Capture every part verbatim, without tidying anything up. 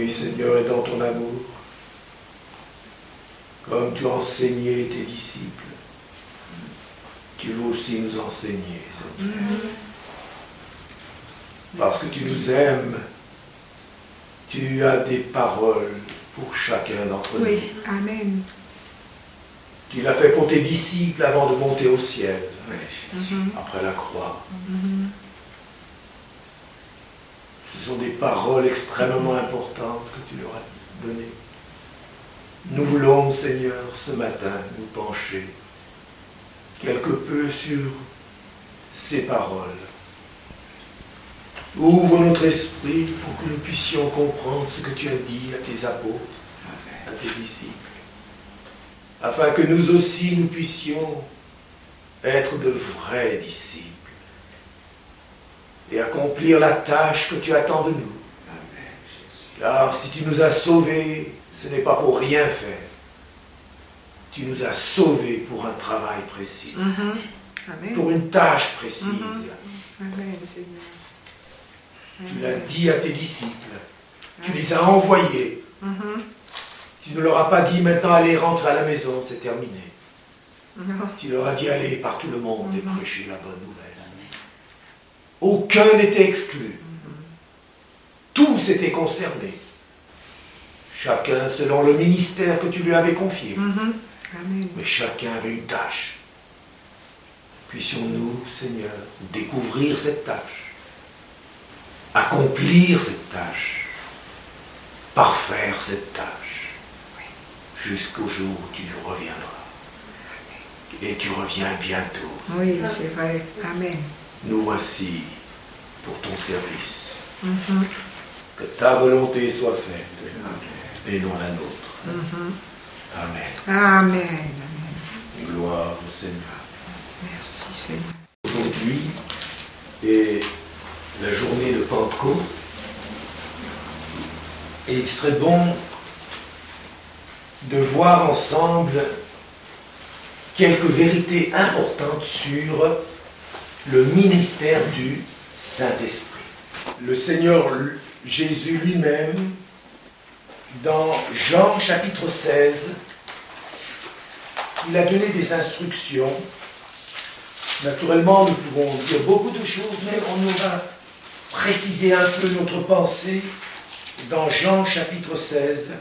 Oui, Seigneur, et dans ton amour, comme tu as enseigné tes disciples, tu veux aussi nous enseigner, Seigneur. Parce que tu nous aimes, tu as des paroles pour chacun d'entre nous. Oui, amen. Tu l'as fait pour tes disciples avant de monter au ciel, Mhm. après la croix. Mhm. Ce sont des paroles extrêmement importantes que tu leur as données. Nous voulons, Seigneur, ce matin, nous pencher quelque peu sur ces paroles. Ouvre notre esprit pour que nous puissions comprendre ce que tu as dit à tes apôtres, à tes disciples, afin que nous aussi nous puissions être de vrais disciples et accomplir la tâche que tu attends de nous. Car si tu nous as sauvés, ce n'est pas pour rien faire. Tu nous as sauvés pour un travail précis, Mm-hmm. Amen. pour une tâche précise. Mm-hmm. Amen, Seigneur. Tu l'as dit à tes disciples. Tu les as envoyés. Mm-hmm. Tu ne leur as pas dit maintenant allez rentrer à la maison, c'est terminé. Non. Tu leur as dit allez par tout le monde et Mhm. prêcher la bonne nouvelle. Aucun n'était exclu. Tous étaient concernés. Chacun selon le ministère que tu lui avais confié. Mm-hmm. Amen. Mais chacun avait une tâche. Puissions-nous, Seigneur, découvrir cette tâche, accomplir cette tâche, parfaire cette tâche, jusqu'au jour où tu reviendras. Et tu reviens bientôt. Oui, c'est vrai. Amen. Nous voici pour ton service. Mm-hmm. Que ta volonté soit faite et non la nôtre. Mm-hmm. Amen. Amen. Amen. Gloire au Seigneur. Merci, Seigneur. Aujourd'hui est la journée de Pentecôte. Et il serait bon de voir ensemble quelques vérités importantes sur le ministère du Saint-Esprit. Le Seigneur Jésus lui-même, dans Jean chapitre seize, il a donné des instructions. Naturellement, nous pouvons dire beaucoup de choses, mais on va préciser un peu notre pensée dans Jean chapitre seize.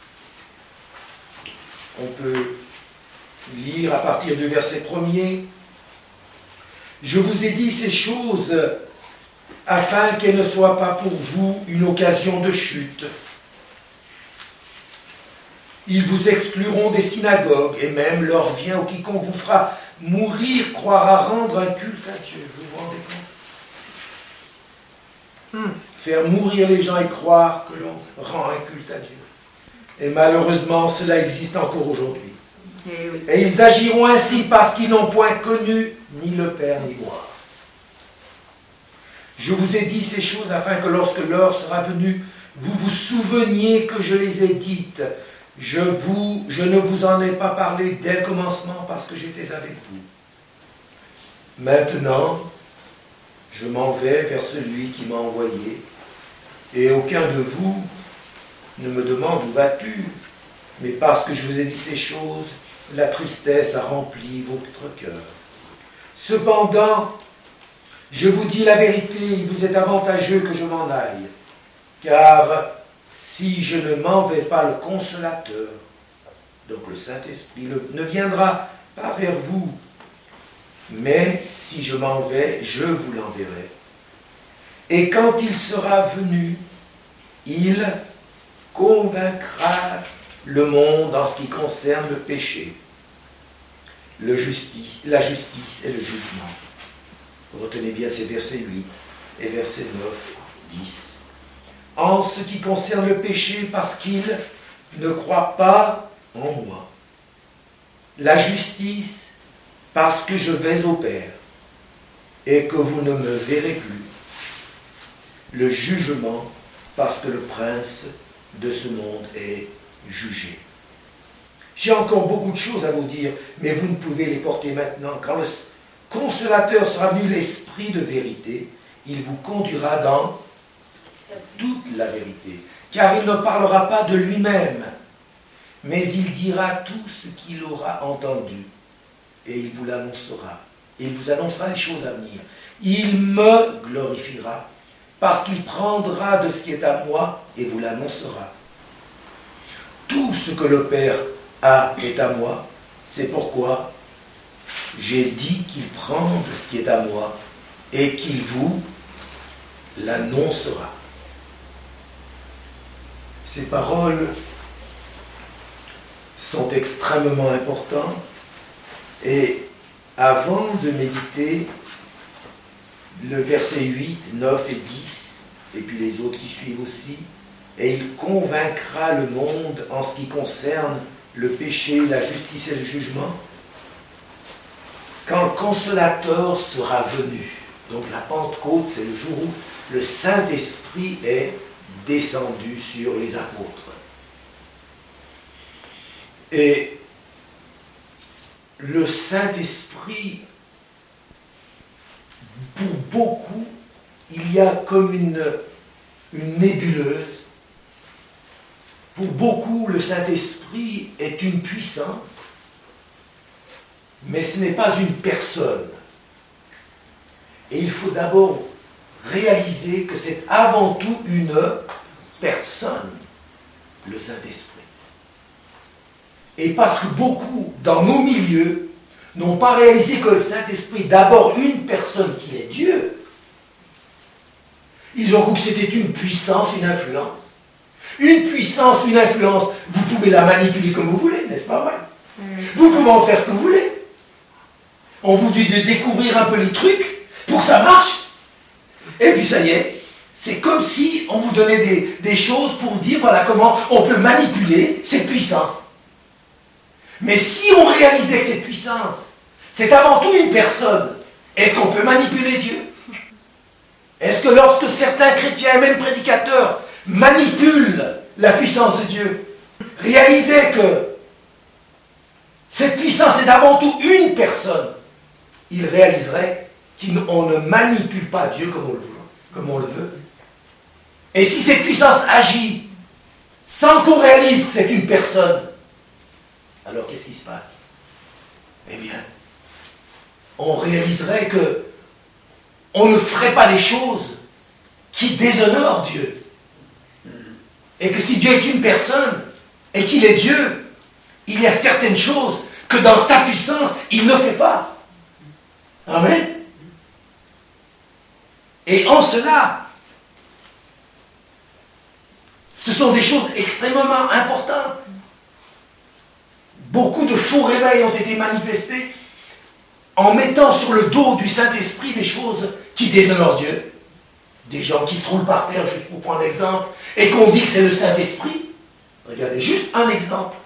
On peut lire à partir du verset premier. Je vous ai dit ces choses afin qu'elles ne soient pas pour vous une occasion de chute. Ils vous excluront des synagogues, et même l'heure vient où quiconque vous fera mourir croira rendre un culte à Dieu. Vous vous rendez compte? hmm. Faire mourir les gens et croire que l'on rend un culte à Dieu. Et malheureusement, cela existe encore aujourd'hui. Eh oui. Et ils agiront ainsi parce qu'ils n'ont point connu ni le Père ni moi. Je vous ai dit ces choses afin que lorsque l'heure sera venue, vous vous souveniez que je les ai dites. Je, vous, je ne vous en ai pas parlé dès le commencement parce que j'étais avec vous. Maintenant, je m'en vais vers celui qui m'a envoyé, et aucun de vous ne me demande où vas-tu, mais parce que je vous ai dit ces choses, la tristesse a rempli votre cœur. Cependant, je vous dis la vérité, il vous est avantageux que je m'en aille, car si je ne m'envoie pas le Consolateur, donc le Saint-Esprit, ne viendra pas vers vous, mais si je m'en vais, je vous l'enverrai. Et quand il sera venu, il convaincra le monde en ce qui concerne le péché, le justice, la justice et le jugement. Retenez bien ces versets huit et versets neuf, dix. En ce qui concerne le péché, parce qu'il ne croit pas en moi. La justice, parce que je vais au Père, et que vous ne me verrez plus. Le jugement, parce que le prince de ce monde est jugé. J'ai encore beaucoup de choses à vous dire, mais vous ne pouvez les porter maintenant. Quand le Consolateur sera venu, l'Esprit de vérité, il vous conduira dans toute la vérité, car il ne parlera pas de lui-même, mais il dira tout ce qu'il aura entendu, et il vous l'annoncera. Il vous annoncera les choses à venir. Il me glorifiera, parce qu'il prendra de ce qui est à moi et vous l'annoncera. Tout ce que le Père a est à moi, c'est pourquoi j'ai dit qu'il prend de ce qui est à moi et qu'il vous l'annoncera. Ces paroles sont extrêmement importantes et avant de méditer le verset huit, neuf et dix, et puis les autres qui suivent aussi, et il convaincra le monde en ce qui concerne le péché, la justice et le jugement, quand le Consolateur sera venu. Donc la Pentecôte, c'est le jour où le Saint-Esprit est descendu sur les apôtres. Et le Saint-Esprit, pour beaucoup, il y a comme une, une nébuleuse. Pour beaucoup, le Saint-Esprit est une puissance, mais ce n'est pas une personne. Et il faut d'abord réaliser que c'est avant tout une personne, le Saint-Esprit. Et parce que beaucoup, dans nos milieux, n'ont pas réalisé que le Saint-Esprit est d'abord une personne qui est Dieu, ils ont cru que c'était une puissance, une influence. Une puissance, une influence, vous pouvez la manipuler comme vous voulez, n'est-ce pas vrai? Vous pouvez en faire ce que vous voulez. On vous dit de découvrir un peu les trucs pour que ça marche. Et puis ça y est, c'est comme si on vous donnait des, des choses pour dire voilà comment on peut manipuler cette puissance. Mais si on réalisait que cette puissance, c'est avant tout une personne, est-ce qu'on peut manipuler Dieu? Est-ce que lorsque certains chrétiens et même prédicateurs manipulent la puissance de Dieu, réalisaient que cette puissance est avant tout une personne, ils réaliseraient qu'on ne manipule pas Dieu comme on le veut, comme on le veut. Et si cette puissance agit sans qu'on réalise que c'est une personne, alors qu'est-ce qui se passe? Eh bien, on réaliserait que on ne ferait pas des choses qui déshonorent Dieu. Et que si Dieu est une personne et qu'il est Dieu, il y a certaines choses que dans sa puissance, il ne fait pas. Amen. Et en cela, ce sont des choses extrêmement importantes. Beaucoup de faux réveils ont été manifestés en mettant sur le dos du Saint-Esprit des choses qui déshonorent Dieu. Des gens qui se roulent par terre, juste pour prendre l'exemple, et qu'on dit que c'est le Saint-Esprit. Regardez, juste un exemple.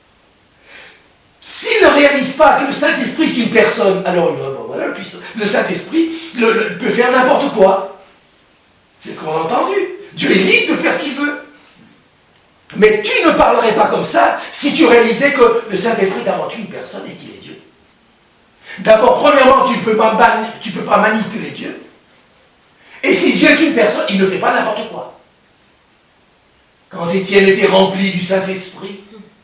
S'ils ne réalisent pas que le Saint-Esprit est une personne, alors voilà, le, le Saint-Esprit le, le, peut faire n'importe quoi. C'est ce qu'on a entendu. Dieu est libre de faire ce qu'il veut. Mais tu ne parlerais pas comme ça si tu réalisais que le Saint-Esprit est avant tout une personne et qu'il est Dieu. D'abord, premièrement, tu ne peux pas, tu peux pas manipuler Dieu. Et si Dieu est une personne, il ne fait pas n'importe quoi. Quand Étienne était rempli du Saint-Esprit,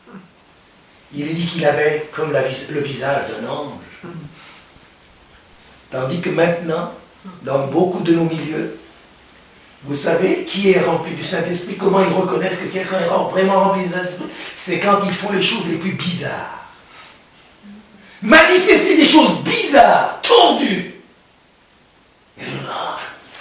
il est dit qu'il avait comme la, le visage d'un ange. Tandis que maintenant, dans beaucoup de nos milieux, vous savez qui est rempli du Saint-Esprit? Comment ils reconnaissent que quelqu'un est vraiment rempli du Saint-Esprit? C'est quand ils font les choses les plus bizarres. Manifester des choses bizarres, tordues. Et là,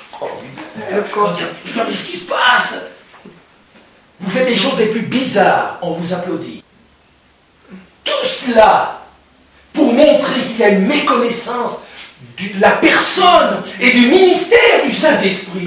regardez ce qui se passe. Vous faites des choses les plus bizarres, on vous applaudit. Tout cela pour montrer qu'il y a une méconnaissance de la personne et du ministère du Saint-Esprit.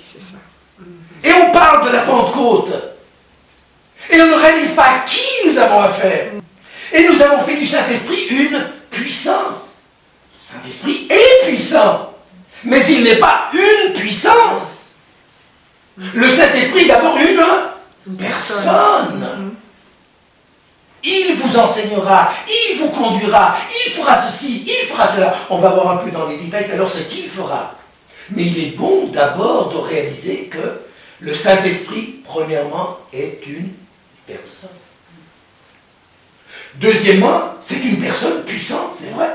Et on parle de la Pentecôte. Et on ne réalise pas à qui nous avons affaire. Et nous avons fait du Saint-Esprit une puissance. Le Saint-Esprit est puissant. Mais il n'est pas une puissance. Le Saint-Esprit est d'abord une personne. Il vous enseignera, il vous conduira, il fera ceci, il fera cela. On va voir un peu dans les détails alors ce qu'il fera. Mais il est bon d'abord de réaliser que Le Saint-Esprit, premièrement, est une personne. Deuxièmement, c'est une personne puissante, c'est vrai.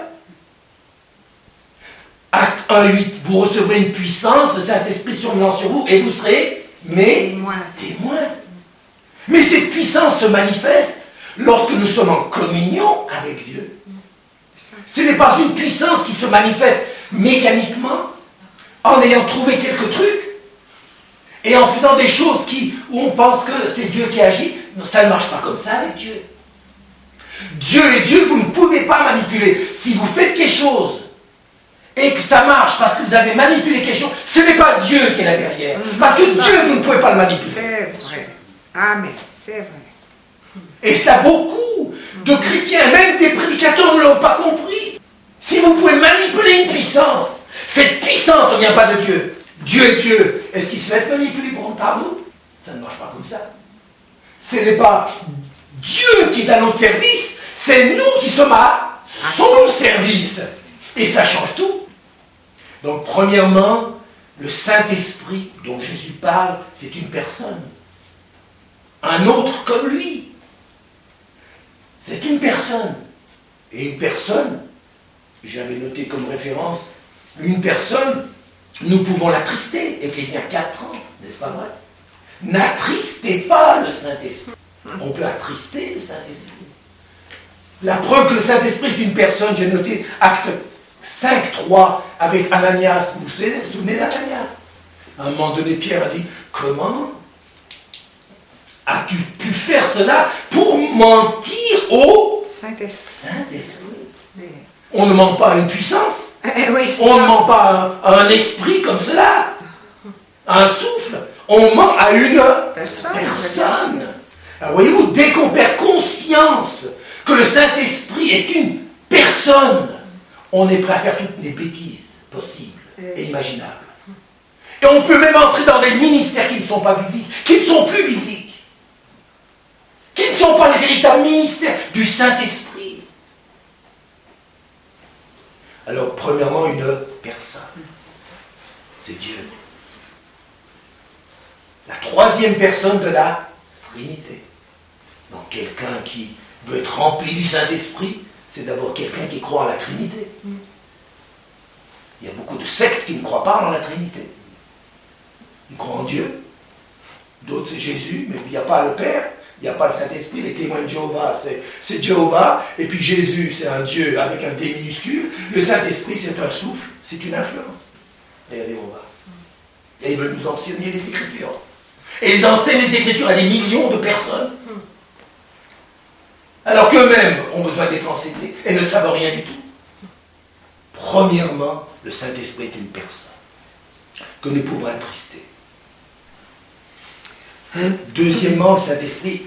Acte un huit, vous recevrez une puissance, le Saint-Esprit survenant sur vous, et vous serez mes Témoin. témoins. Mais cette puissance se manifeste lorsque nous sommes en communion avec Dieu. Ce n'est pas une puissance qui se manifeste mécaniquement, en ayant trouvé quelques trucs, et en faisant des choses qui, où on pense que c'est Dieu qui agit. Non, ça ne marche pas comme ça avec Dieu. Dieu est Dieu, vous ne pouvez pas manipuler. Si vous faites quelque chose, et que ça marche parce que vous avez manipulé quelque chose, ce n'est pas Dieu qui est là derrière. Parce que Dieu, vous ne pouvez pas le manipuler. C'est vrai. Amen. C'est vrai. Et cela, beaucoup de chrétiens, même des prédicateurs ne l'ont pas compris. Si vous pouvez manipuler une puissance, cette puissance ne vient pas de Dieu. Dieu est Dieu. Est-ce qu'il se laisse manipuler par nous? Ça ne marche pas comme ça. Ce n'est pas Dieu qui est à notre service, c'est nous qui sommes à son service. Et ça change tout. Donc, premièrement, le Saint-Esprit dont Jésus parle, c'est une personne. Un autre comme lui. C'est une personne. Et une personne, j'avais noté comme référence, une personne, nous pouvons l'attrister. Éphésiens quatre, trente, n'est-ce pas vrai? N'attristez pas le Saint-Esprit. On peut attrister le Saint-Esprit. La preuve que le Saint-Esprit est une personne, j'ai noté acte cinq, trois avec Ananias. Vous vous souvenez, vous souvenez d'Ananias? À un moment donné, Pierre a dit, comment as-tu pu faire cela pour mentir au Saint-Esprit. Saint-Esprit? On ne ment pas à une puissance. Eh oui, On ne ment pas à un, à un esprit comme cela, à un souffle. On ment à une Personne. personne. Alors voyez-vous, dès qu'on perd conscience que le Saint-Esprit est une personne, on est prêt à faire toutes les bêtises possibles et imaginables. Et on peut même entrer dans des ministères qui ne sont pas bibliques, qui ne sont plus bibliques, qui ne sont pas les véritables ministères du Saint-Esprit. Alors, premièrement, une personne. C'est Dieu. La troisième personne de la Trinité. Donc, quelqu'un qui veut être rempli du Saint-Esprit, c'est d'abord quelqu'un qui croit en la Trinité. Il y a beaucoup de sectes qui ne croient pas en la Trinité. Ils croient en Dieu. D'autres, c'est Jésus, mais il n'y a pas le Père, il n'y a pas le Saint-Esprit. Les témoins de Jéhovah, c'est, c'est Jéhovah. Et puis Jésus, c'est un Dieu avec un D minuscule. Le Saint-Esprit, c'est un souffle, c'est une influence. Regardez, on va. Et ils veulent nous enseigner les Écritures. Et ils enseignent les Écritures à des millions de personnes. Alors qu'eux-mêmes ont besoin d'être enseignés et ne savent rien du tout. Premièrement, le Saint-Esprit est une personne que nous pouvons attrister. Deuxièmement, le Saint-Esprit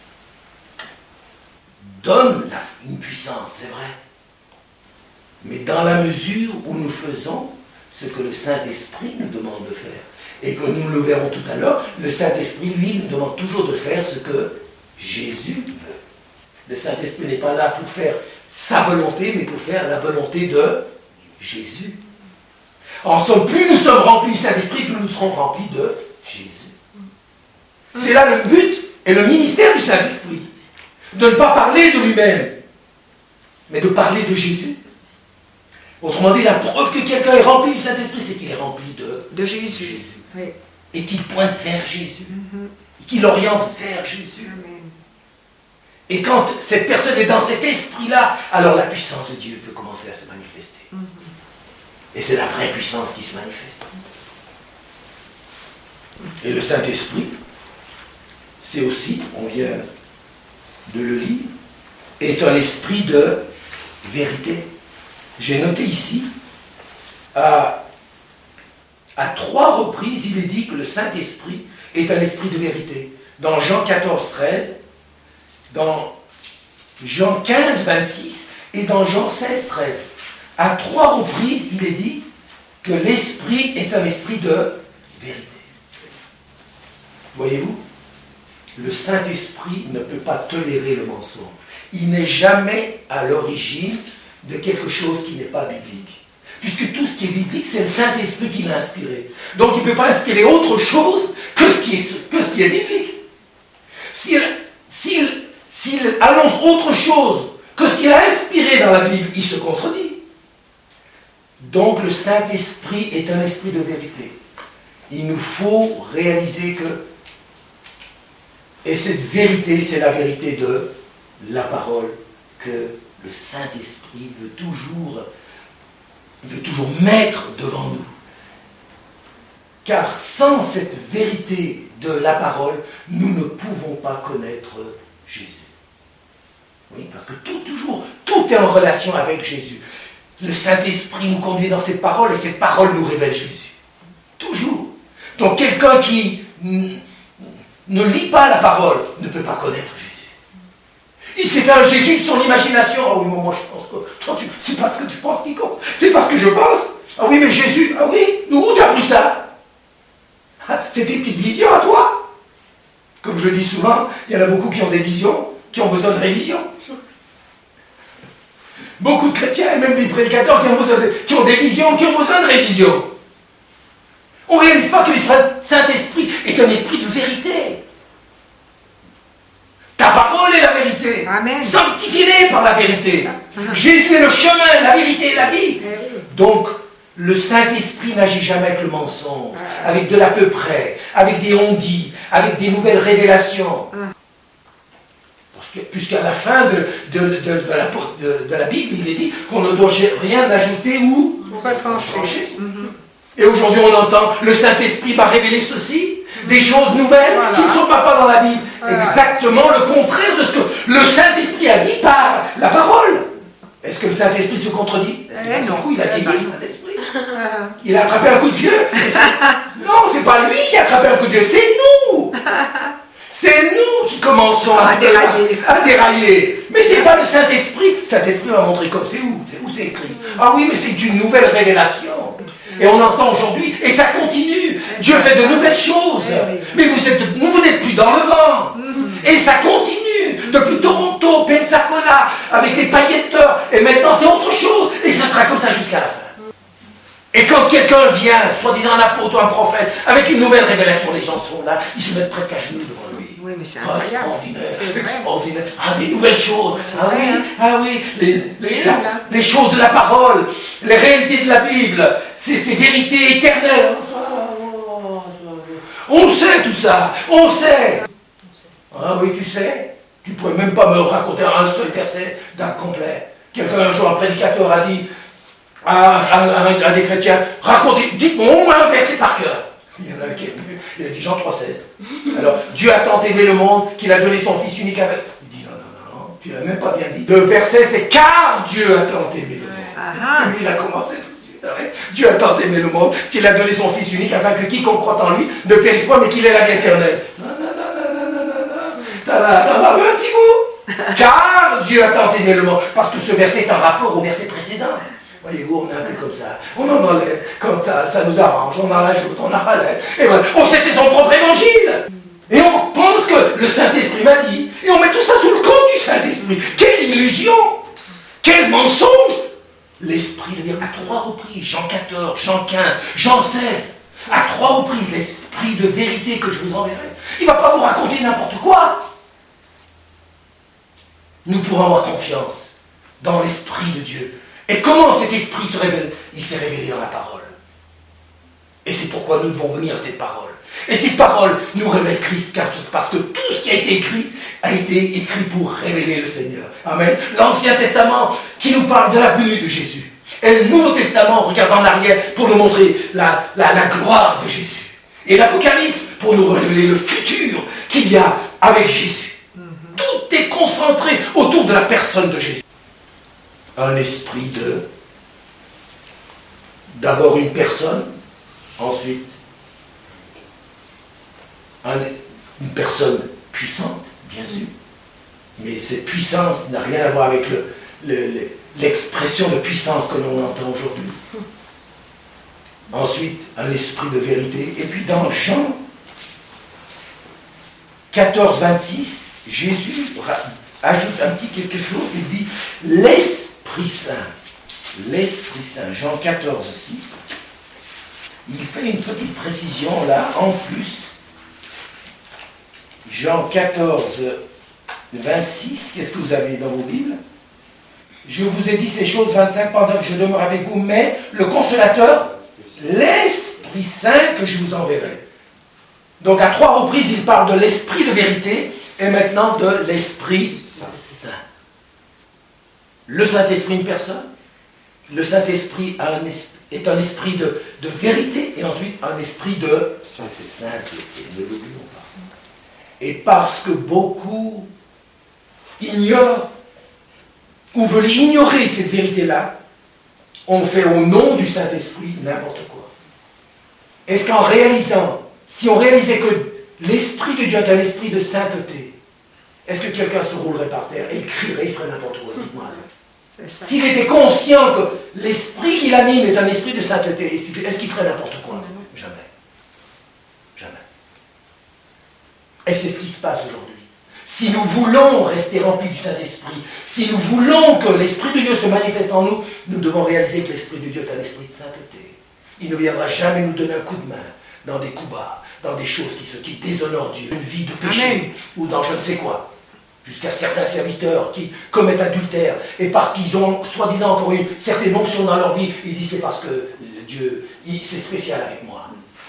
donne la, une puissance, c'est vrai. Mais dans la mesure où nous faisons ce que le Saint-Esprit nous demande de faire. Et que nous le verrons tout à l'heure, le Saint-Esprit, lui, nous demande toujours de faire ce que Jésus veut. Le Saint-Esprit n'est pas là pour faire sa volonté, mais pour faire la volonté de Jésus. En somme, plus nous sommes remplis du Saint-Esprit, plus nous serons remplis de Jésus. C'est là le but et le ministère du Saint-Esprit. De ne pas parler de lui-même, mais de parler de Jésus. Autrement dit, la preuve que quelqu'un est rempli du Saint-Esprit, c'est qu'il est rempli de, de Jésus. Jésus. Oui. Et qu'il pointe vers Jésus. Mm-hmm. Et qu'il oriente vers Jésus. Amen. Et quand cette personne est dans cet esprit-là, alors la puissance de Dieu peut commencer à se manifester. Mm-hmm. Et c'est la vraie puissance qui se manifeste. Et le Saint-Esprit, c'est aussi, on vient de le lire, est un esprit de vérité. J'ai noté ici, à, à trois reprises, il est dit que le Saint-Esprit est un esprit de vérité. Dans Jean quatorze, treize, dans Jean quinze, vingt-six et dans Jean seize, treize. À trois reprises, il est dit que l'esprit est un esprit de vérité. Voyez-vous, le Saint-Esprit ne peut pas tolérer le mensonge. Il n'est jamais à l'origine de quelque chose qui n'est pas biblique. Puisque tout ce qui est biblique, c'est le Saint-Esprit qui l'a inspiré. Donc il ne peut pas inspirer autre chose que ce qui est, que ce qui est biblique. S'il, s'il, s'il annonce autre chose que ce qu'il a inspiré dans la Bible, il se contredit. Donc le Saint-Esprit est un esprit de vérité. Il nous faut réaliser que, et cette vérité, c'est la vérité de la parole que le Saint-Esprit veut toujours, veut toujours mettre devant nous. Car sans cette vérité de la parole, nous ne pouvons pas connaître Jésus. Oui, parce que tout, toujours, tout est en relation avec Jésus. Le Saint-Esprit nous conduit dans cette parole et cette parole nous révèle Jésus. Toujours. Donc quelqu'un qui ne lit pas la parole ne peut pas connaître Jésus. Il s'est fait un Jésus de son imagination. Ah oui, mais moi je pense que toi, tu, c'est pas ce que tu penses qui compte. C'est pas ce que je pense. Ah oui, mais Jésus, ah oui, où t'as pris ça? Ah, c'est des petites visions à toi. Comme je dis souvent, il y en a beaucoup qui ont des visions, qui ont besoin de révision. Beaucoup de chrétiens et même des prédicateurs qui ont, besoin de, qui ont des visions, qui ont besoin de révision. On ne réalise pas que le Saint-Esprit est un esprit de vérité. Ta parole est la vérité. Amen. Sanctifie-les par la vérité. Amen. Jésus est le chemin, la vérité et la vie. Amen. Donc, le Saint-Esprit n'agit jamais avec le mensonge, Amen. Avec de l'à peu près, avec des on-dit, avec des nouvelles révélations. Amen. Parce que, puisqu'à la fin de, de, de, de, la, de, de la Bible, il est dit qu'on ne doit rien ajouter ou retrancher. Mm-hmm. Et aujourd'hui, on entend, le Saint-Esprit m'a révélé ceci, des choses nouvelles voilà. qui ne sont pas, pas dans la Bible. Voilà. Exactement le contraire de ce que le Saint-Esprit a dit par la parole. Est-ce que le Saint-Esprit se contredit? Parce que d'un coup, il a vieilli le Saint-Esprit. Il a attrapé un coup de vieux. Non, c'est pas lui qui a attrapé un coup de vieux, c'est nous. C'est nous qui commençons à, à, dérailler. à, à dérailler. Mais c'est pas le Saint-Esprit. Le Saint-Esprit va montrer comme c'est où, c'est où c'est écrit. Ah oui, mais c'est une nouvelle révélation. Et on entend aujourd'hui, et ça continue. Dieu fait de nouvelles choses. Mais vous êtes, vous n'êtes plus dans le vent. Et ça continue. Depuis Toronto, Pensacola, avec les pailletteurs. Et maintenant, c'est autre chose. Et ça sera comme ça jusqu'à la fin. Et quand quelqu'un vient, soi-disant un apôtre ou un prophète, avec une nouvelle révélation, les gens sont là, ils se mettent presque à genoux devant lui. Oui, mais c'est oh, extraordinaire, extraordinaire. Ah, des nouvelles choses. Ah oui, hein. ah oui, les, les, la, les choses de la parole, les réalités de la Bible, ces, ces vérités éternelles. On sait tout ça, on sait. Ah oui, tu sais, tu ne pourrais même pas me raconter un seul verset d'un complet. Quelqu'un un jour, un prédicateur a dit à, à, à, à des chrétiens, racontez, dites-moi au moins un verset par cœur. Il y en a un qui a, il a dit Jean trois seize. Alors, Dieu a tant aimé le monde qu'il a donné son Fils unique avec. Il dit non, non, non, non, tu l'as même pas bien dit. Le verset c'est car Dieu a tant aimé le monde. Ah, et il a commencé tout de suite. Ouais. Dieu a tant aimé le monde qu'il a donné son Fils unique afin que quiconque croit en lui ne périsse pas mais qu'il ait la vie éternelle. Non, non, non, non, non, non, non. T'en as vu un petit bout. Car Dieu a tant aimé le monde. Parce que ce verset est en rapport au verset précédent. Voyez-vous, on est un peu comme ça. On en enlève, quand ça, ça nous arrange, on en ajoute, on en enlève. Et voilà, on s'est fait son propre évangile. Et on pense que le Saint-Esprit m'a dit. Et on met tout ça sous le compte du Saint-Esprit. Quelle illusion! Quel mensonge! L'Esprit vient à trois reprises, Jean quatorze, Jean quinze, Jean seize. À trois reprises, l'Esprit de vérité que je vous enverrai. Il ne va pas vous raconter n'importe quoi. Nous pourrons avoir confiance dans l'Esprit de Dieu. Et comment cet esprit se révèle? Il s'est révélé dans la parole. Et c'est pourquoi nous devons venir à cette parole. Et cette parole nous révèle Christ, car, parce que tout ce qui a été écrit a été écrit pour révéler le Seigneur. Amen. L'Ancien Testament qui nous parle de la venue de Jésus. Et le Nouveau Testament regarde en arrière pour nous montrer la, la, la gloire de Jésus. Et l'Apocalypse pour nous révéler le futur qu'il y a avec Jésus. Mm-hmm. Tout est concentré autour de la personne de Jésus. Un esprit de, d'abord une personne, ensuite un, une personne puissante, bien sûr, mais cette puissance n'a rien à voir avec le, le, le, l'expression de puissance que l'on entend aujourd'hui. Ensuite, un esprit de vérité, et puis dans Jean quatorze, vingt-six, Jésus ajoute un petit quelque chose, il dit « L'esprit L'Esprit Saint, l'Esprit Saint, Jean quatorze, six, il fait une petite précision là, en plus, Jean quatorze, vingt-six, qu'est-ce que vous avez dans vos Bibles? Je vous ai dit ces choses, vingt-cinq, pendant que je demeure avec vous, mais le consolateur, l'Esprit Saint que je vous enverrai. Donc à trois reprises, il parle de l'Esprit de vérité et maintenant de l'Esprit Saint. Le Saint-Esprit, une personne. Le Saint-Esprit a un esprit, est un esprit de, de vérité et ensuite un esprit de sainteté. Ne l'oublions pas. Et parce que beaucoup ignorent ou veulent ignorer cette vérité-là, on fait au nom du Saint-Esprit n'importe quoi. Est-ce qu'en réalisant, si on réalisait que l'Esprit de Dieu est un esprit de sainteté, est-ce que quelqu'un se roulerait par terre et il crierait, il ferait n'importe quoi? Dites-moi. S'il était conscient que l'esprit qui l'anime est un esprit de sainteté, est-ce qu'il ferait n'importe quoi? Jamais. Jamais. Et c'est ce qui se passe aujourd'hui. Si nous voulons rester remplis du Saint-Esprit, si nous voulons que l'Esprit de Dieu se manifeste en nous, nous devons réaliser que l'Esprit de Dieu est un esprit de sainteté. Il ne viendra jamais nous donner un coup de main dans des coups bas, dans des choses qui, qui déshonorent Dieu, une vie de péché, Amen. Ou dans je ne sais quoi. Jusqu'à certains serviteurs qui commettent adultère, et parce qu'ils ont, soi-disant, encore une certaine onction dans leur vie, ils disent c'est parce que Dieu, il, c'est spécial avec moi.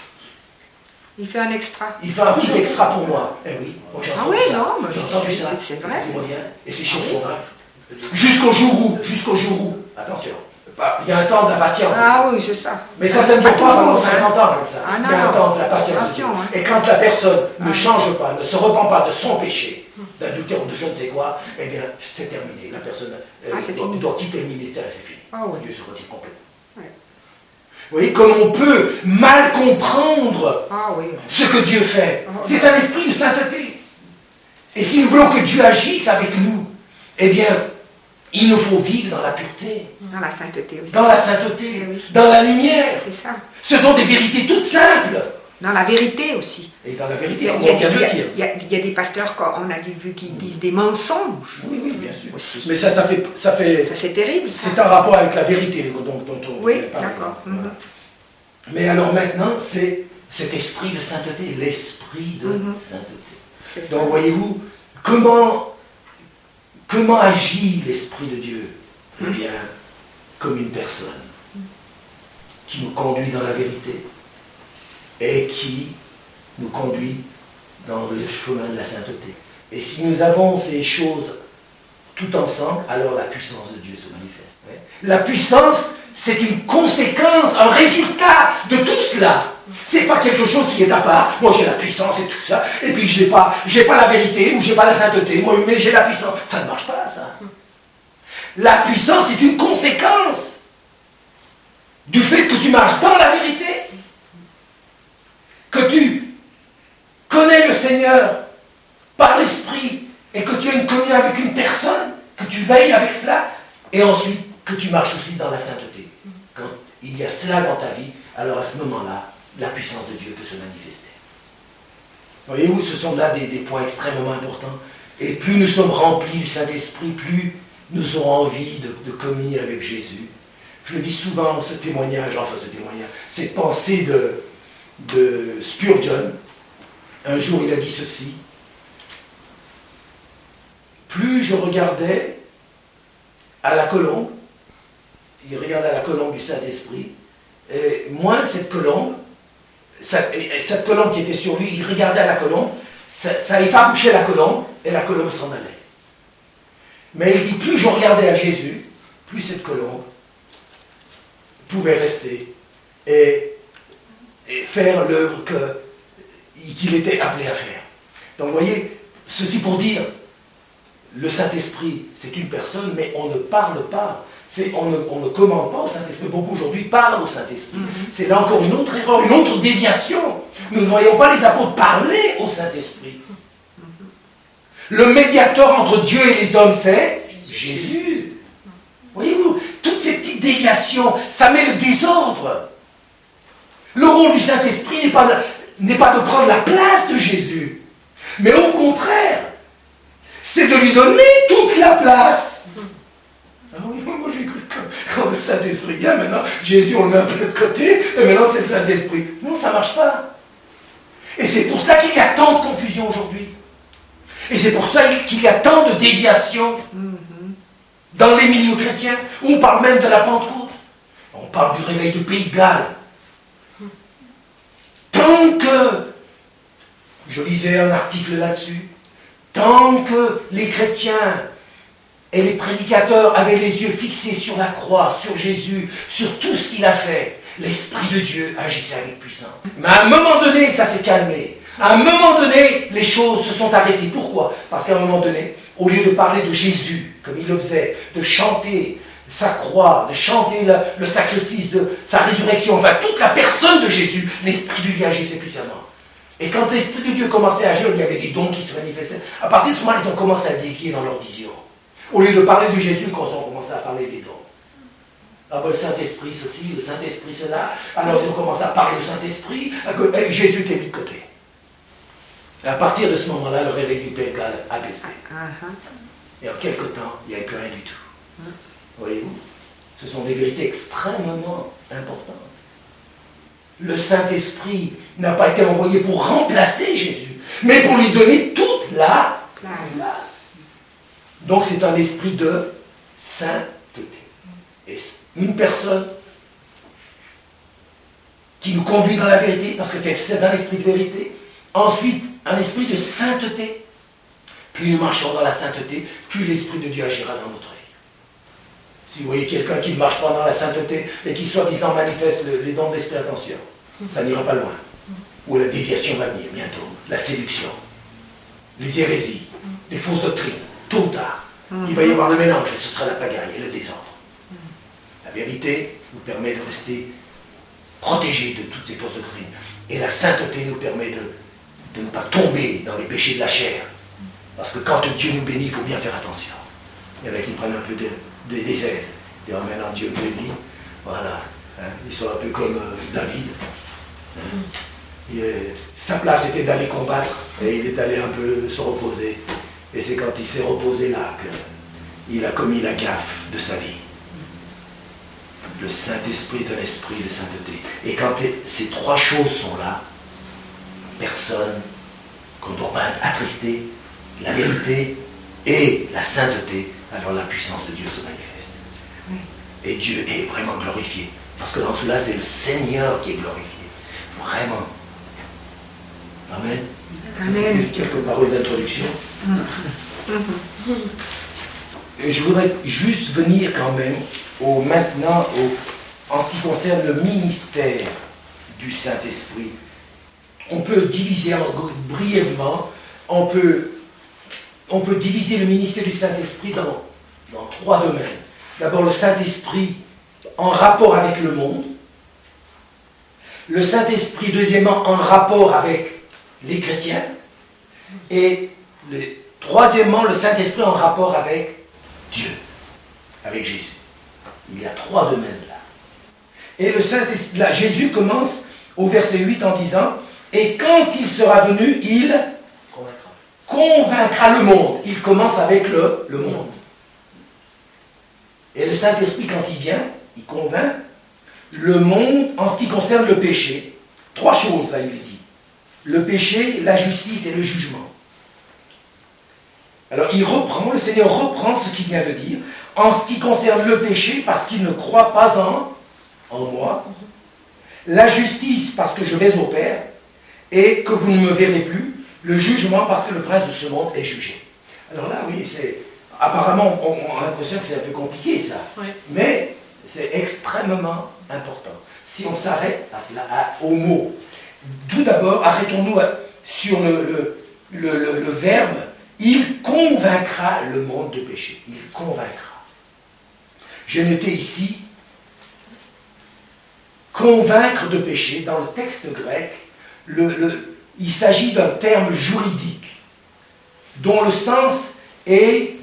Il fait un extra. Il fait un petit extra pour moi. Eh oui, moi j'ai entendu ah oui, ça. Non, j'ai entendu ça. C'est vrai. Et ces choses sont vraies. Jusqu'au jour où, jusqu'au jour où, attention, il y a un temps de la patience. Ah oui, c'est ça. Mais ça, ça ne dure pas pendant cinquante ans comme ça. Ah, non, il y a un non. temps de la patience. Attention, hein. Et quand la personne ne ah. change pas, ne se repent pas de son péché, d'adultère ou de je ne sais quoi, eh bien, c'est terminé. La personne euh, ah, doit, doit quitter le ministère et c'est fini. Ah, oui. Dieu se retire complètement. Ouais. Vous voyez, comme on peut mal comprendre ah, oui. ce que Dieu fait. Ah, c'est un esprit de sainteté. Et si nous voulons que Dieu agisse avec nous, eh bien, il nous faut vivre dans la pureté. Dans la sainteté aussi. Dans la sainteté, oui. dans la lumière. C'est ça. Ce sont des vérités toutes simples. Dans la vérité aussi. Et dans la vérité, il y a, on vient de le dire. Il y, a, il y a des pasteurs qu'on a vu qui disent des mensonges. Oui, oui, bien sûr. Aussi. Mais ça, ça fait... Ça, fait, ça c'est terrible. C'est un rapport avec la vérité dont, dont on oui, parle. d'accord. Voilà. Mm-hmm. Mais alors maintenant, c'est cet esprit de sainteté, l'esprit de mm-hmm. sainteté. Donc voyez-vous, comment, comment agit l'esprit de Dieu? Eh bien, comme une personne qui nous conduit dans la vérité et qui nous conduit dans le chemin de la sainteté. Et si nous avons ces choses tout ensemble, alors la puissance de Dieu se manifeste. La puissance, c'est une conséquence, un résultat de tout cela. C'est pas quelque chose qui est à part. Moi j'ai la puissance et tout ça, et puis je n'ai pas, j'ai pas la vérité ou j'ai pas la sainteté, moi, mais j'ai la puissance. Ça ne marche pas, ça. La puissance, c'est une conséquence du fait que tu marches dans la vérité, que tu connais le Seigneur par l'Esprit et que tu as une communion avec une personne, que tu veilles avec cela, et ensuite que tu marches aussi dans la sainteté. Quand il y a cela dans ta vie, alors à ce moment-là, la puissance de Dieu peut se manifester. Voyez-vous, ce sont là des, des points extrêmement importants. Et plus nous sommes remplis du Saint-Esprit, plus nous aurons envie de, de communier avec Jésus. Je le dis souvent, ce témoignage, enfin ce témoignage, cette pensée de, de Spurgeon. Un jour, il a dit ceci. Plus je regardais à la colombe, il regardait à la colombe du Saint-Esprit, et moins cette colombe, cette, cette colombe qui était sur lui, il regardait à la colombe, ça, ça effarouchait la colombe, et la colombe s'en allait. Mais il dit, plus je regardais à Jésus, plus cette colombe pouvait rester et, et faire l'œuvre qu'il était appelé à faire. Donc vous voyez, ceci pour dire, le Saint-Esprit, c'est une personne, mais on ne parle pas. C'est, on, ne, on ne commande pas au Saint-Esprit. Beaucoup aujourd'hui parlent au Saint-Esprit. Mm-hmm. C'est là encore une autre erreur, une autre déviation. Nous ne voyons pas les apôtres parler au Saint-Esprit. Mm-hmm. Le médiateur entre Dieu et les hommes, c'est Jésus. Voyez-vous, toutes ces petites déviations, ça met le désordre. Le rôle du Saint-Esprit n'est pas, n'est pas de prendre la place de Jésus, mais au contraire, c'est de lui donner toute la place. Ah oui, moi j'ai cru que quand le Saint-Esprit vient, maintenant Jésus on le met un peu de côté, et maintenant c'est le Saint-Esprit. Non, ça ne marche pas. Et c'est pour cela qu'il y a tant de confusion aujourd'hui. Et c'est pour ça qu'il y a tant de déviations dans les milieux chrétiens, où on parle même de la Pentecôte. On parle du réveil du Pays de Galles. Tant que, je lisais un article là-dessus, tant que les chrétiens et les prédicateurs avaient les yeux fixés sur la croix, sur Jésus, sur tout ce qu'il a fait, l'Esprit de Dieu agissait avec puissance. Mais à un moment donné, ça s'est calmé. À un moment donné, les choses se sont arrêtées. Pourquoi? Parce qu'à un moment donné, au lieu de parler de Jésus, comme il le faisait, de chanter sa croix, de chanter le, le sacrifice de sa résurrection, enfin toute la personne de Jésus, l'Esprit de Dieu agissait puissamment. Et quand l'Esprit de Dieu commençait à agir, il y avait des dons qui se manifestaient. À partir de ce moment, ils ont commencé à dévier dans leur vision. Au lieu de parler de Jésus, quand ils ont commencé à parler des dons. Ah ben, le Saint-Esprit ceci, le Saint-Esprit cela. Alors ils ont commencé à parler du Saint-Esprit, et Jésus était mis de côté. Et à partir de ce moment-là, le réveil du Pays de Galles a baissé. Et en quelque temps, il n'y avait plus rien du tout. Voyez-vous? Ce sont des vérités extrêmement importantes. Le Saint-Esprit n'a pas été envoyé pour remplacer Jésus, mais pour lui donner toute la place. Donc c'est un esprit de sainteté. Et une personne qui nous conduit dans la vérité, parce que c'est dans l'esprit de vérité. Ensuite, un esprit de sainteté. Plus nous marchons dans la sainteté, plus l'Esprit de Dieu agira dans notre vie. Si vous voyez quelqu'un qui ne marche pas dans la sainteté et qui soi-disant manifeste le, les dons de l'Esprit, attention, ça n'ira pas loin. Ou la déviation va venir bientôt, la séduction, les hérésies, les fausses doctrines, tôt ou tard. Il va y avoir le mélange et ce sera la pagaille et le désordre. La vérité nous permet de rester protégés de toutes ces fausses doctrines. Et la sainteté nous permet de, de ne pas tomber dans les péchés de la chair. Parce que quand Dieu nous bénit, il faut bien faire attention. Il y en a qui prennent un peu de, de, des aises. Dire, oh, maintenant Dieu me bénit. Voilà. Hein, ils sont un peu comme euh, David. Hein. Et, euh, sa place était d'aller combattre et il est allé un peu se reposer. Et c'est quand il s'est reposé là qu'il a commis la gaffe de sa vie. Le Saint-Esprit est un esprit de sainteté. Et quand ces trois choses sont là, personne qu'on ne doit pas attrister, la vérité et la sainteté, alors la puissance de Dieu se manifeste. Oui. Et Dieu est vraiment glorifié. Parce que dans cela, c'est le Seigneur qui est glorifié. Vraiment. Amen. Amen. C'est quelques paroles d'introduction. Et je voudrais juste venir quand même au, maintenant au, en ce qui concerne le ministère du Saint-Esprit. On peut diviser en, brièvement, on peut, on peut diviser le ministère du Saint-Esprit dans, dans trois domaines. D'abord le Saint-Esprit en rapport avec le monde. Le Saint-Esprit, deuxièmement, en rapport avec les chrétiens. Et le, troisièmement, le Saint-Esprit en rapport avec Dieu, avec Jésus. Il y a trois domaines là. Et le Saint-Esprit, là, Jésus commence au verset huit en disant « Et quand il sera venu, il convaincra, convaincra le monde. » Il commence avec le, le monde. Et le Saint-Esprit, quand il vient, il convainc le monde en ce qui concerne le péché. Trois choses, là, il est dit. Le péché, la justice et le jugement. Alors, il reprend, le Seigneur reprend ce qu'il vient de dire, en ce qui concerne le péché, parce qu'il ne croit pas en, en moi. La justice, parce que je vais au Père, et que vous ne me verrez plus. Le jugement, parce que le prince de ce monde est jugé. Alors là, oui, c'est... Apparemment, on, on a l'impression que c'est un peu compliqué, ça. Oui. Mais c'est extrêmement important. Si on s'arrête à cela, à, aux mots. Tout d'abord, arrêtons-nous à, sur le, le, le, le, le verbe « Il convaincra le monde de péché ». Il convaincra. J'ai noté ici « convaincre de péché ». Dans le texte grec, le, le, il s'agit d'un terme juridique dont le sens est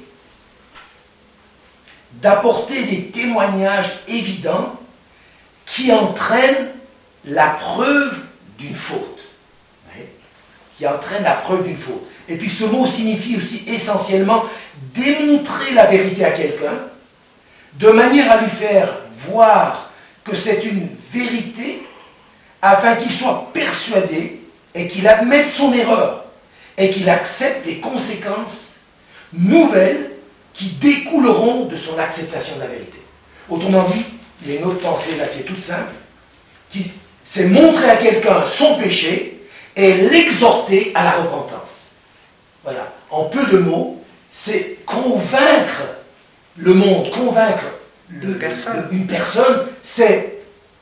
d'apporter des témoignages évidents qui entraînent la preuve d'une faute. Oui. Qui entraînent la preuve d'une faute. Et puis ce mot signifie aussi essentiellement démontrer la vérité à quelqu'un, de manière à lui faire voir que c'est une vérité, afin qu'il soit persuadé et qu'il admette son erreur. et qu'il accepte les conséquences nouvelles qui découleront de son acceptation de la vérité. Autrement dit, il y a une autre pensée là qui est toute simple, qui c'est montrer à quelqu'un son péché et l'exhorter à la repentance. Voilà. En peu de mots, c'est convaincre le monde, convaincre le, une personne, le, une personne c'est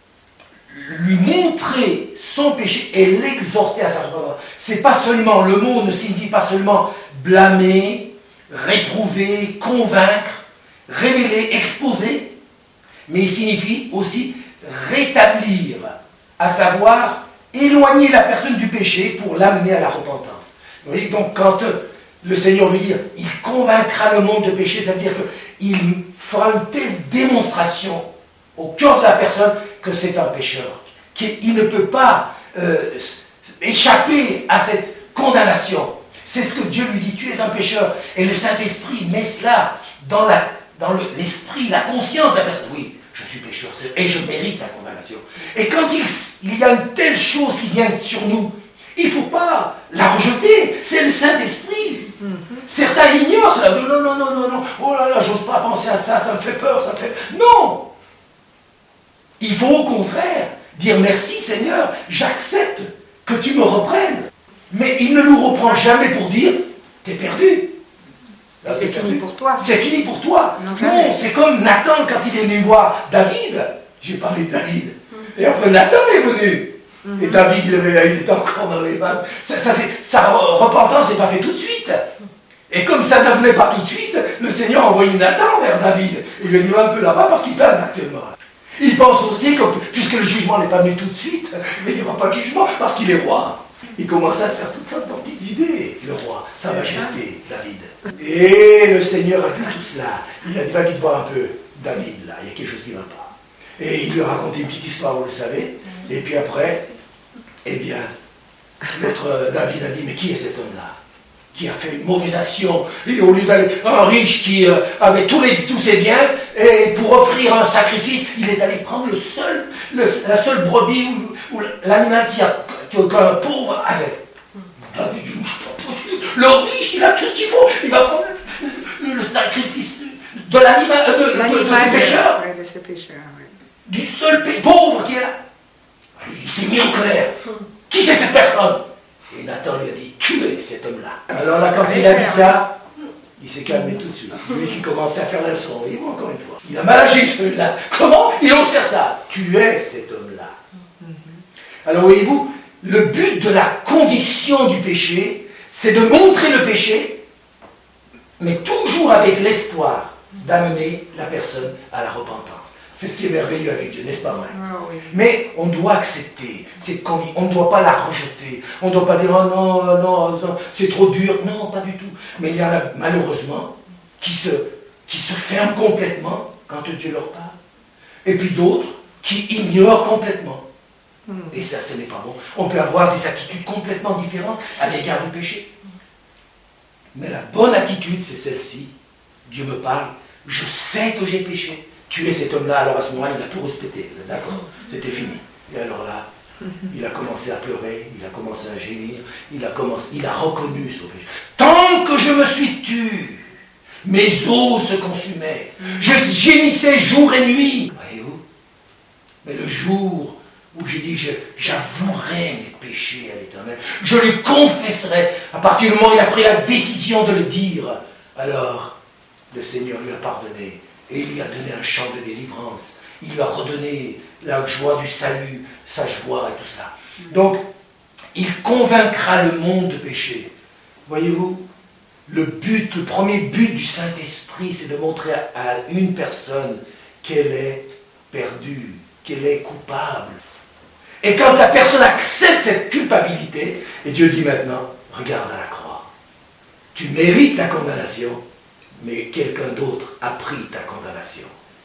lui montrer son péché et l'exhorter à sa repentance. C'est pas seulement, le mot ne signifie pas seulement blâmer, réprouver, convaincre, révéler, exposer, mais il signifie aussi rétablir, à savoir éloigner la personne du péché pour l'amener à la repentance. Vous voyez, donc quand le Seigneur veut dire il convaincra le monde de péché, ça veut dire qu'il fera une telle démonstration au cœur de la personne que c'est un pécheur, qu'il ne peut pas euh, échapper à cette condamnation. C'est ce que Dieu lui dit, tu es un pécheur. Et le Saint-Esprit met cela dans, la, dans le, l'esprit, la conscience de la personne. Oui, je suis pécheur et je mérite la condamnation. Et quand il, il y a une telle chose qui vient sur nous, il ne faut pas la rejeter. C'est le Saint-Esprit. Mm-hmm. Certains ignorent cela. Non, non, non, non, non, non. Oh là là, j'ose pas penser à ça, ça me fait peur, ça me fait... Non! Il faut au contraire dire merci Seigneur, j'accepte que tu me reprennes. Mais il ne nous reprend jamais pour dire t'es perdu. Là, c'est fini pour toi. C'est fini pour toi. Non, non c'est comme Nathan quand il est venu voir David. J'ai parlé de David. Mm-hmm. Et après Nathan est venu. Mm-hmm. Et David, il, avait, il était encore dans les vannes. Ça, ça, sa repentance n'est pas faite tout de suite. Et comme ça ne venait pas tout de suite, le Seigneur a envoyé Nathan vers David. Il lui a dit va un peu là-bas parce qu'il peine actuellement. Il pense aussi que puisque le jugement n'est pas venu tout de suite, mais il n'y aura pas de jugement parce qu'il est roi. Il commençait à se faire toutes sortes de petites idées, le roi, sa majesté, David. Et le Seigneur a vu tout cela. Il a dit, va vite voir un peu David, là, il y a quelque chose qui ne va pas. Et il lui a raconté une petite histoire, vous le savez. Et puis après, eh bien, notre David a dit, mais qui est cet homme-là qui a fait une mauvaise action, et au lieu d'aller, un riche qui euh, avait tous, les, tous ses biens, et pour offrir un sacrifice, il est allé prendre le seul, le, la seule brebis ou, ou l'animal qui a qu'un pauvre avait. David dit, c'est pas possible. Le riche, il a tout ce qu'il faut, il va prendre le, le sacrifice de l'animal, de, de, de, de ce pécheur. Ouais, de ce pécheur, ouais. Du seul pauvre qui est là. Il s'est mis en colère. Qui c'est cette personne? Et Nathan lui a dit, tuez cet homme-là. Alors là, quand il a dit ça, il s'est calmé tout de suite. Lui qui commençait à faire la leçon, voyez-vous, encore une fois. Il a mal agi, celui-là. Comment il ose faire ça? Tuez cet homme-là. Alors voyez-vous, le but de la conviction du péché, c'est de montrer le péché, mais toujours avec l'espoir d'amener la personne à la repentance. C'est ce qui est merveilleux avec Dieu, n'est-ce pas vrai? Oh, oui. Mais on doit accepter cette conviction, on ne doit pas la rejeter. On ne doit pas dire oh non, non, non, c'est trop dur. Non, pas du tout. Mais il y en a malheureusement qui se, qui se ferment complètement quand Dieu leur parle. Et puis d'autres qui ignorent complètement. Mm. Et ça, ce n'est pas bon. On peut avoir des attitudes complètement différentes à l'égard du péché. Mais la bonne attitude, c'est celle-ci. Dieu me parle, je sais que j'ai péché. Tuer cet homme-là, alors à ce moment-là, il a tout respecté. D'accord? C'était fini. Et alors là, il a commencé à pleurer, il a commencé à gémir, il a, commencé, il a reconnu son péché. Tant que je me suis tu, mes os se consumaient. Je gémissais jour et nuit. Voyez-vous? Mais le jour où j'ai dit, je, j'avouerai mes péchés à l'Éternel, je lui confesserai, à partir du moment où il a pris la décision de le dire, alors le Seigneur lui a pardonné. Et il lui a donné un chant de délivrance. Il lui a redonné la joie du salut, sa joie et tout cela. Donc, il convaincra le monde de péché. Voyez-vous, le but, le premier but du Saint-Esprit, c'est de montrer à une personne qu'elle est perdue, qu'elle est coupable. Et quand la personne accepte cette culpabilité, et Dieu dit maintenant, regarde à la croix. Tu mérites la condamnation, mais quelqu'un d'autre a pris ta condamnation.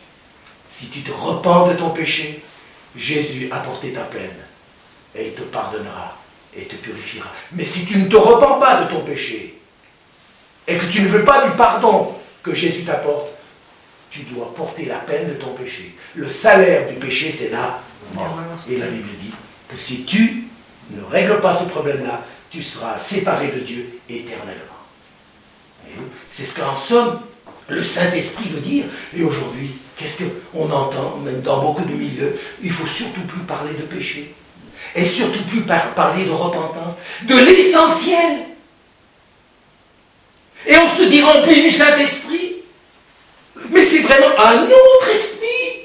Si tu te repens de ton péché, Jésus a porté ta peine et il te pardonnera et te purifiera. Mais si tu ne te repens pas de ton péché et que tu ne veux pas du pardon que Jésus t'apporte, tu dois porter la peine de ton péché. Le salaire du péché, c'est la mort. Et la Bible dit que si tu ne règles pas ce problème-là, tu seras séparé de Dieu éternellement. C'est ce qu'en somme, le Saint-Esprit veut dire. Et aujourd'hui, qu'est-ce qu'on entend, même dans beaucoup de milieux? Il ne faut surtout plus parler de péché. Et surtout plus par parler de repentance. De l'essentiel. Et on se dit rempli du Saint-Esprit. Mais c'est vraiment un autre esprit.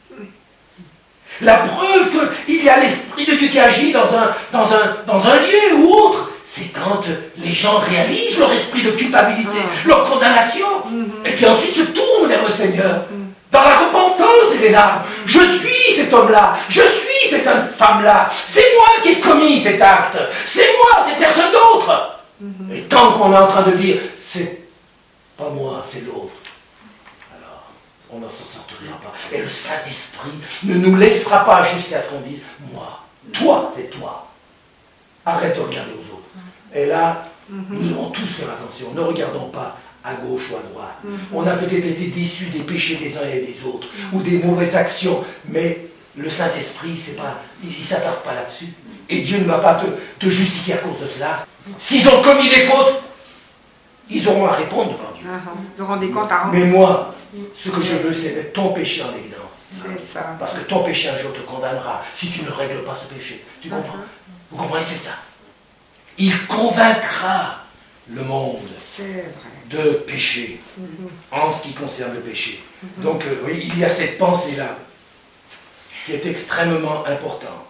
La preuve qu'il y a l'Esprit de Dieu qui agit dans un, dans un, dans un lieu ou autre, c'est quand les gens réalisent leur esprit de culpabilité, ah. leur condamnation, mm-hmm. et qui ensuite se tournent vers le Seigneur. Mm. Dans la repentance et les larmes. Je suis cet homme-là, je suis cette femme-là, c'est moi qui ai commis cet acte, c'est moi, c'est personne d'autre. Mm-hmm. Et tant qu'on est en train de dire, c'est pas moi, c'est l'autre, on n'en s'en sortira pas. Et le Saint-Esprit ne nous laissera pas jusqu'à ce qu'on dise, moi, toi, c'est toi. Arrête de regarder aux autres. Et là, mm-hmm. nous devons tous faire attention. Ne regardons pas à gauche ou à droite. Mm-hmm. On a peut-être été déçus des péchés des uns et des autres, mm-hmm. ou des mauvaises actions, mais le Saint-Esprit, c'est pas, il ne s'attarde pas là-dessus. Et Dieu ne va pas te, te justifier à cause de cela. S'ils ont commis des fautes, ils auront à répondre devant Dieu. Uh-huh. Ils auront des comptes à rendre. Mais moi, ce que je veux, c'est mettre ton péché en évidence. C'est ça. Parce que ton péché un jour te condamnera si tu ne règles pas ce péché. Tu comprends? Uh-huh. Vous comprenez? C'est ça. Il convaincra le monde de péché, mm-hmm. en ce qui concerne le péché. Mm-hmm. Donc, euh, oui, il y a cette pensée-là qui est extrêmement importante.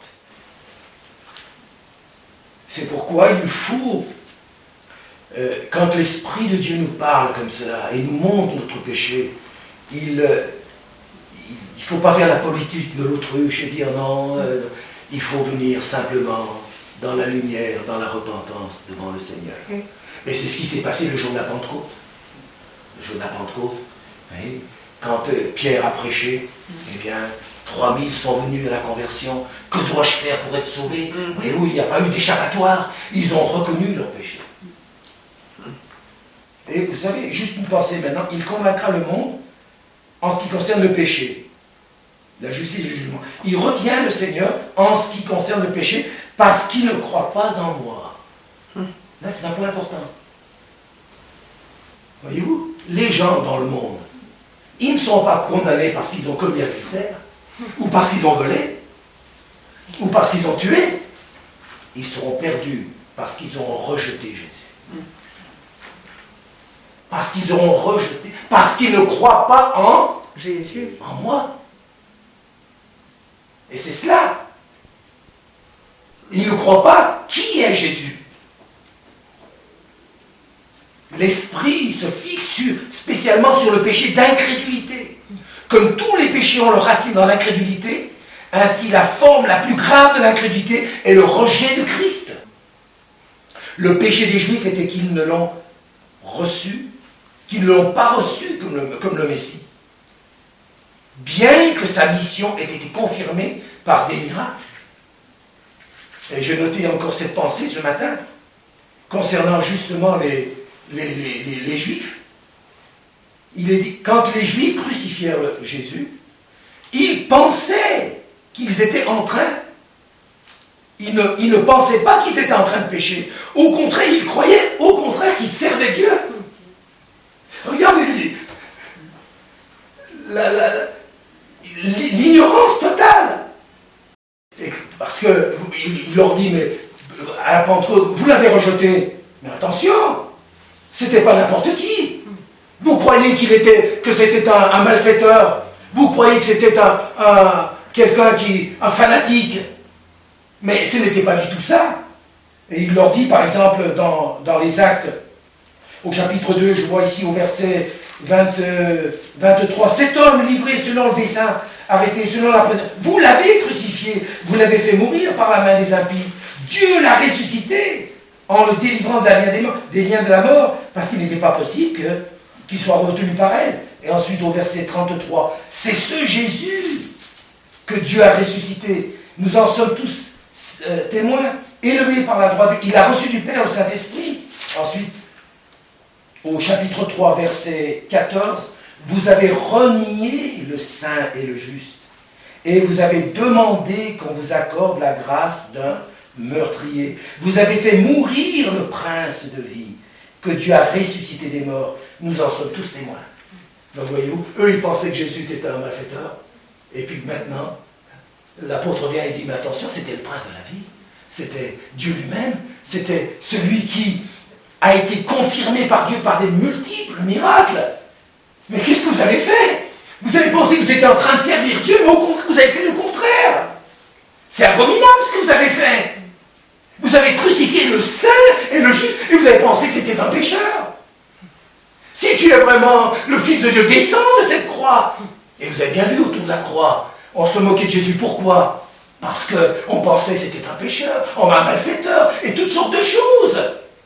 C'est pourquoi il faut, euh, quand l'Esprit de Dieu nous parle comme cela et nous montre notre péché, il euh, il ne faut pas faire la politique de l'autruche et dire non, euh, il faut venir simplement dans la lumière, dans la repentance devant le Seigneur. Oui. Et c'est ce qui s'est passé le jour de la Pentecôte. Le jour de la Pentecôte, oui, quand euh, Pierre a prêché, eh bien, trois mille sont venus à la conversion. Que dois-je faire pour être sauvé? Mm-hmm. Et oui, il n'y a pas eu d'échappatoire. Ils ont reconnu leur péché. Et vous savez, juste une pensée maintenant, il convaincra le monde en ce qui concerne le péché, la justice et le jugement. Il revient, le Seigneur, en ce qui concerne le péché, parce qu'il ne croit pas en moi. Là, c'est un point important. Voyez-vous, les gens dans le monde, ils ne sont pas condamnés parce qu'ils ont commis adultère, ou parce qu'ils ont volé, ou parce qu'ils ont tué. Ils seront perdus parce qu'ils auront rejeté Jésus. Parce qu'ils auront rejeté, parce qu'ils ne croient pas en Jésus, en moi. Et c'est cela. Ils ne croient pas qui est Jésus. L'esprit se fixe sur, spécialement sur le péché d'incrédulité. Comme tous les péchés ont leur racine dans l'incrédulité, ainsi la forme la plus grave de l'incrédulité est le rejet de Christ. Le péché des Juifs était qu'ils ne l'ont reçu, qu'ils ne l'ont pas reçu comme le, comme le Messie. Bien que sa mission ait été confirmée par des miracles. Et j'ai noté encore cette pensée ce matin, concernant justement les, les, les, les, les Juifs. Il est dit, quand les Juifs crucifièrent le, Jésus, ils pensaient qu'ils étaient en train, ils ne, ils ne pensaient pas qu'ils étaient en train de pécher. Au contraire, ils croyaient, au contraire, qu'ils servaient Dieu. Regardez, la, la, l'ignorance totale. Et parce qu'il leur dit, mais à la Pentecôte, vous l'avez rejeté. Mais attention, c'était pas n'importe qui. Vous croyez qu'il était, que c'était un, un malfaiteur. Vous croyez que c'était un, un, quelqu'un qui, un fanatique. Mais ce n'était pas du tout ça. Et il leur dit, par exemple, dans, dans les Actes, au chapitre deux, je vois ici au verset vingt, euh, vingt-trois, cet homme livré selon le dessein, arrêté selon la présence, vous l'avez crucifié, vous l'avez fait mourir par la main des impies. Dieu l'a ressuscité en le délivrant de la lien des, morts, des liens de la mort, parce qu'il n'était pas possible que, qu'il soit retenu par elle. Et ensuite au verset trente-trois, c'est ce Jésus que Dieu a ressuscité. Nous en sommes tous euh, témoins, élevés par la droite. Il a reçu du Père le Saint-Esprit. Ensuite, au chapitre trois, verset quatorze, vous avez renié le saint et le juste, et vous avez demandé qu'on vous accorde la grâce d'un meurtrier. Vous avez fait mourir le prince de vie, que Dieu a ressuscité des morts. Nous en sommes tous témoins. Donc voyez-vous, eux ils pensaient que Jésus était un malfaiteur. Et puis maintenant, l'apôtre vient et dit, mais attention, c'était le prince de la vie. C'était Dieu lui-même. C'était celui qui a été confirmé par Dieu par des multiples miracles. Mais qu'est-ce que vous avez fait? Vous avez pensé que vous étiez en train de servir Dieu, mais au contraire, vous avez fait le contraire. C'est abominable ce que vous avez fait. Vous avez crucifié le saint et le juste, et vous avez pensé que c'était un pécheur. Si tu es vraiment le Fils de Dieu, descends de cette croix. Et vous avez bien vu autour de la croix, on se moquait de Jésus. Pourquoi? Parce qu'on pensait que c'était un pécheur, un malfaiteur, et toutes sortes de choses.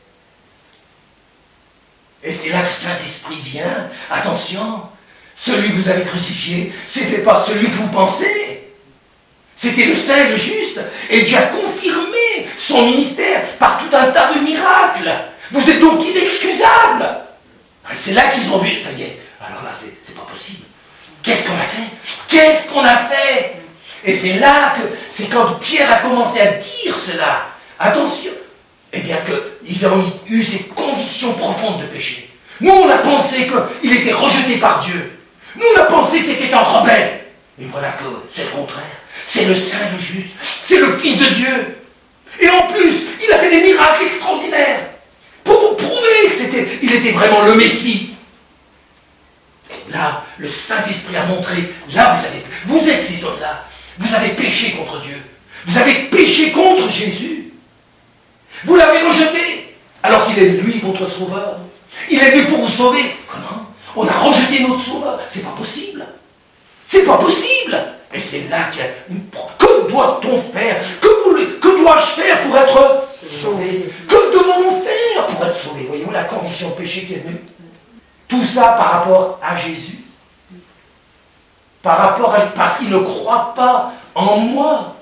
Et c'est là que le Saint-Esprit vient. Attention, celui que vous avez crucifié, ce n'était pas celui que vous pensez. C'était le saint et le juste. Et Dieu a confirmé son ministère par tout un tas de miracles. Vous êtes donc inexcusables. Et c'est là qu'ils ont vu, ça y est, alors là, c'est, c'est pas possible. Qu'est-ce qu'on a fait? Qu'est-ce qu'on a fait? Et c'est là que, c'est quand Pierre a commencé à dire cela. Attention, eh bien qu'ils ont eu cette conviction profonde de péché. Nous, on a pensé qu'il était rejeté par Dieu. Nous, on a pensé que c'était un rebelle. Mais voilà que c'est le contraire. C'est le saint, le juste. C'est le Fils de Dieu. Et en plus, il a fait des miracles extraordinaires pour vous prouver que c'était, il était vraiment le Messie. Et là, le Saint-Esprit a montré, là, vous, avez, vous êtes ces hommes-là. Vous avez péché contre Dieu. Vous avez péché contre Jésus. Vous l'avez rejeté, alors qu'il est lui votre sauveur. Il est venu pour vous sauver. Comment? On a rejeté notre sauveur. C'est pas possible. C'est pas possible. Et c'est là qu'il y a une... Que doit-on faire? Que, voulez... que dois-je faire pour être sauvé? Que devons-nous faire pour être sauvé? Voyez-vous la conviction de péché qui est venue? Tout ça par rapport à Jésus. Par rapport à... Parce qu'ils ne croient pas en moi.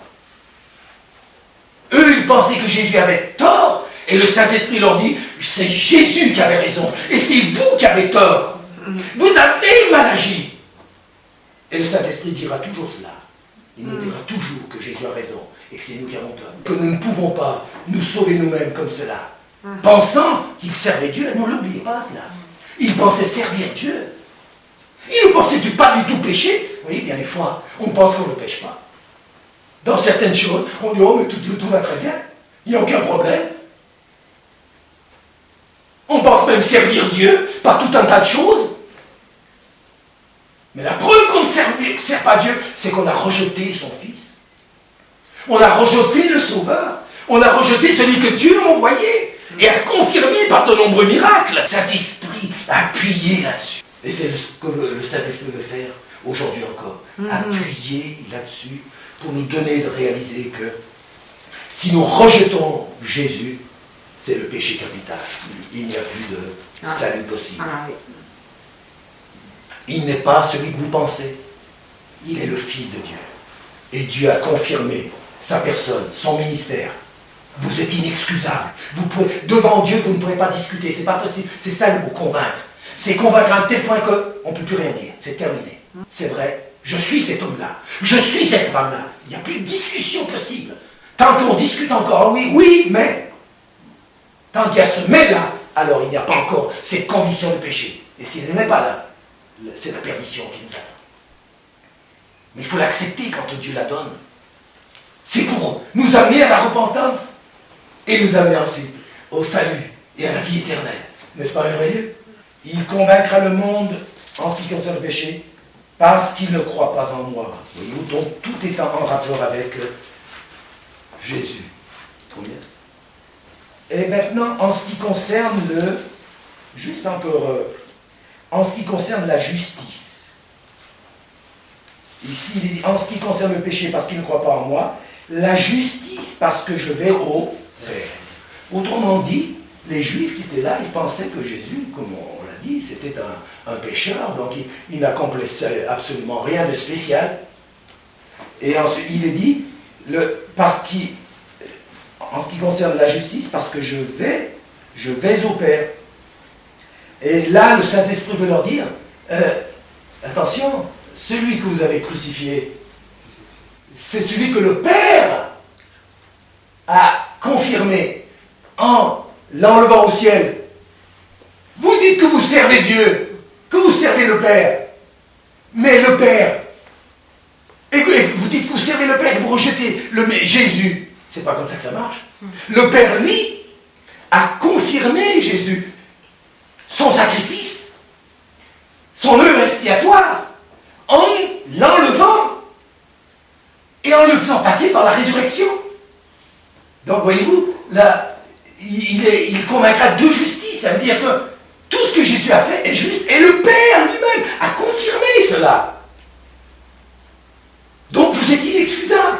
Eux, ils pensaient que Jésus avait tort. Et le Saint-Esprit leur dit, c'est Jésus qui avait raison. Et c'est vous qui avez tort. Vous avez mal agi. Et le Saint-Esprit dira toujours cela. Il nous dira toujours que Jésus a raison et que c'est nous qui avons tort. Que nous ne pouvons pas nous sauver nous-mêmes comme cela. Pensant qu'il servait Dieu, ne l'oubliez pas cela. Il pensait servir Dieu. Il ne pensait pas du tout pécher. Vous voyez, bien des fois, on pense qu'on ne pêche pas. Dans certaines choses, on dit, oh, mais tout, tout, tout va très bien. Il n'y a aucun problème. On pense même servir Dieu par tout un tas de choses. Mais la preuve qu'on ne sert, sert pas Dieu, c'est qu'on a rejeté son Fils. On a rejeté le Sauveur. On a rejeté celui que Dieu a envoyé et a confirmé par de nombreux miracles. Le Saint-Esprit a appuyé là-dessus. Et c'est ce que le Saint-Esprit veut faire aujourd'hui encore. Mm-hmm. Appuyer là-dessus pour nous donner de réaliser que si nous rejetons Jésus, c'est le péché capital. Il n'y a plus de ah. salut possible. Ah, oui. Il n'est pas celui que vous pensez. Il est le Fils de Dieu. Et Dieu a confirmé sa personne, son ministère. Vous êtes inexcusable. Vous pouvez, devant Dieu, vous ne pourrez pas discuter. C'est pas possible. C'est ça le mot, convaincre. C'est convaincre à un tel point qu'on ne peut plus rien dire. C'est terminé. C'est vrai. Je suis cet homme-là. Je suis cette femme-là. Il n'y a plus de discussion possible. Tant qu'on discute encore, oui, oui, mais. Tant qu'il y a ce mais-là, alors il n'y a pas encore cette conviction de péché. Et s'il n'est pas là, c'est la perdition qui nous attend. Mais il faut l'accepter quand Dieu la donne. C'est pour nous amener à la repentance et nous amener ensuite au salut et à la vie éternelle. N'est-ce pas merveilleux? Il convaincra le monde en ce qui concerne le péché parce qu'il ne croit pas en moi. Voyez-vous, donc tout est en rapport avec Jésus. Combien? Et maintenant, en ce qui concerne le... Juste encore... Euh, en ce qui concerne la justice. Ici, il dit, en ce qui concerne le péché, parce qu'il ne croit pas en moi, la justice, parce que je vais au Père. Autrement dit, les Juifs qui étaient là, ils pensaient que Jésus, comme on l'a dit, c'était un, un pécheur, donc il, il n'accomplissait absolument rien de spécial. Et ensuite, il est dit, le, parce qu'il, en ce qui concerne la justice, parce que je vais, je vais au Père. Et là, le Saint-Esprit veut leur dire, euh, attention, celui que vous avez crucifié, c'est celui que le Père a confirmer en l'enlevant au ciel. Vous dites que vous servez Dieu, que vous servez le Père. Mais le Père, et vous dites que vous servez le Père et vous rejetez le Jésus. C'est pas comme ça que ça marche. Le Père, lui, a confirmé Jésus, son sacrifice, son œuvre expiatoire, en l'enlevant et en le faisant passer par la résurrection. Donc, voyez-vous, là, il, est, il convaincra de justice. Ça veut dire que tout ce que Jésus a fait est juste, et le Père lui-même a confirmé cela. Donc, vous êtes inexcusable.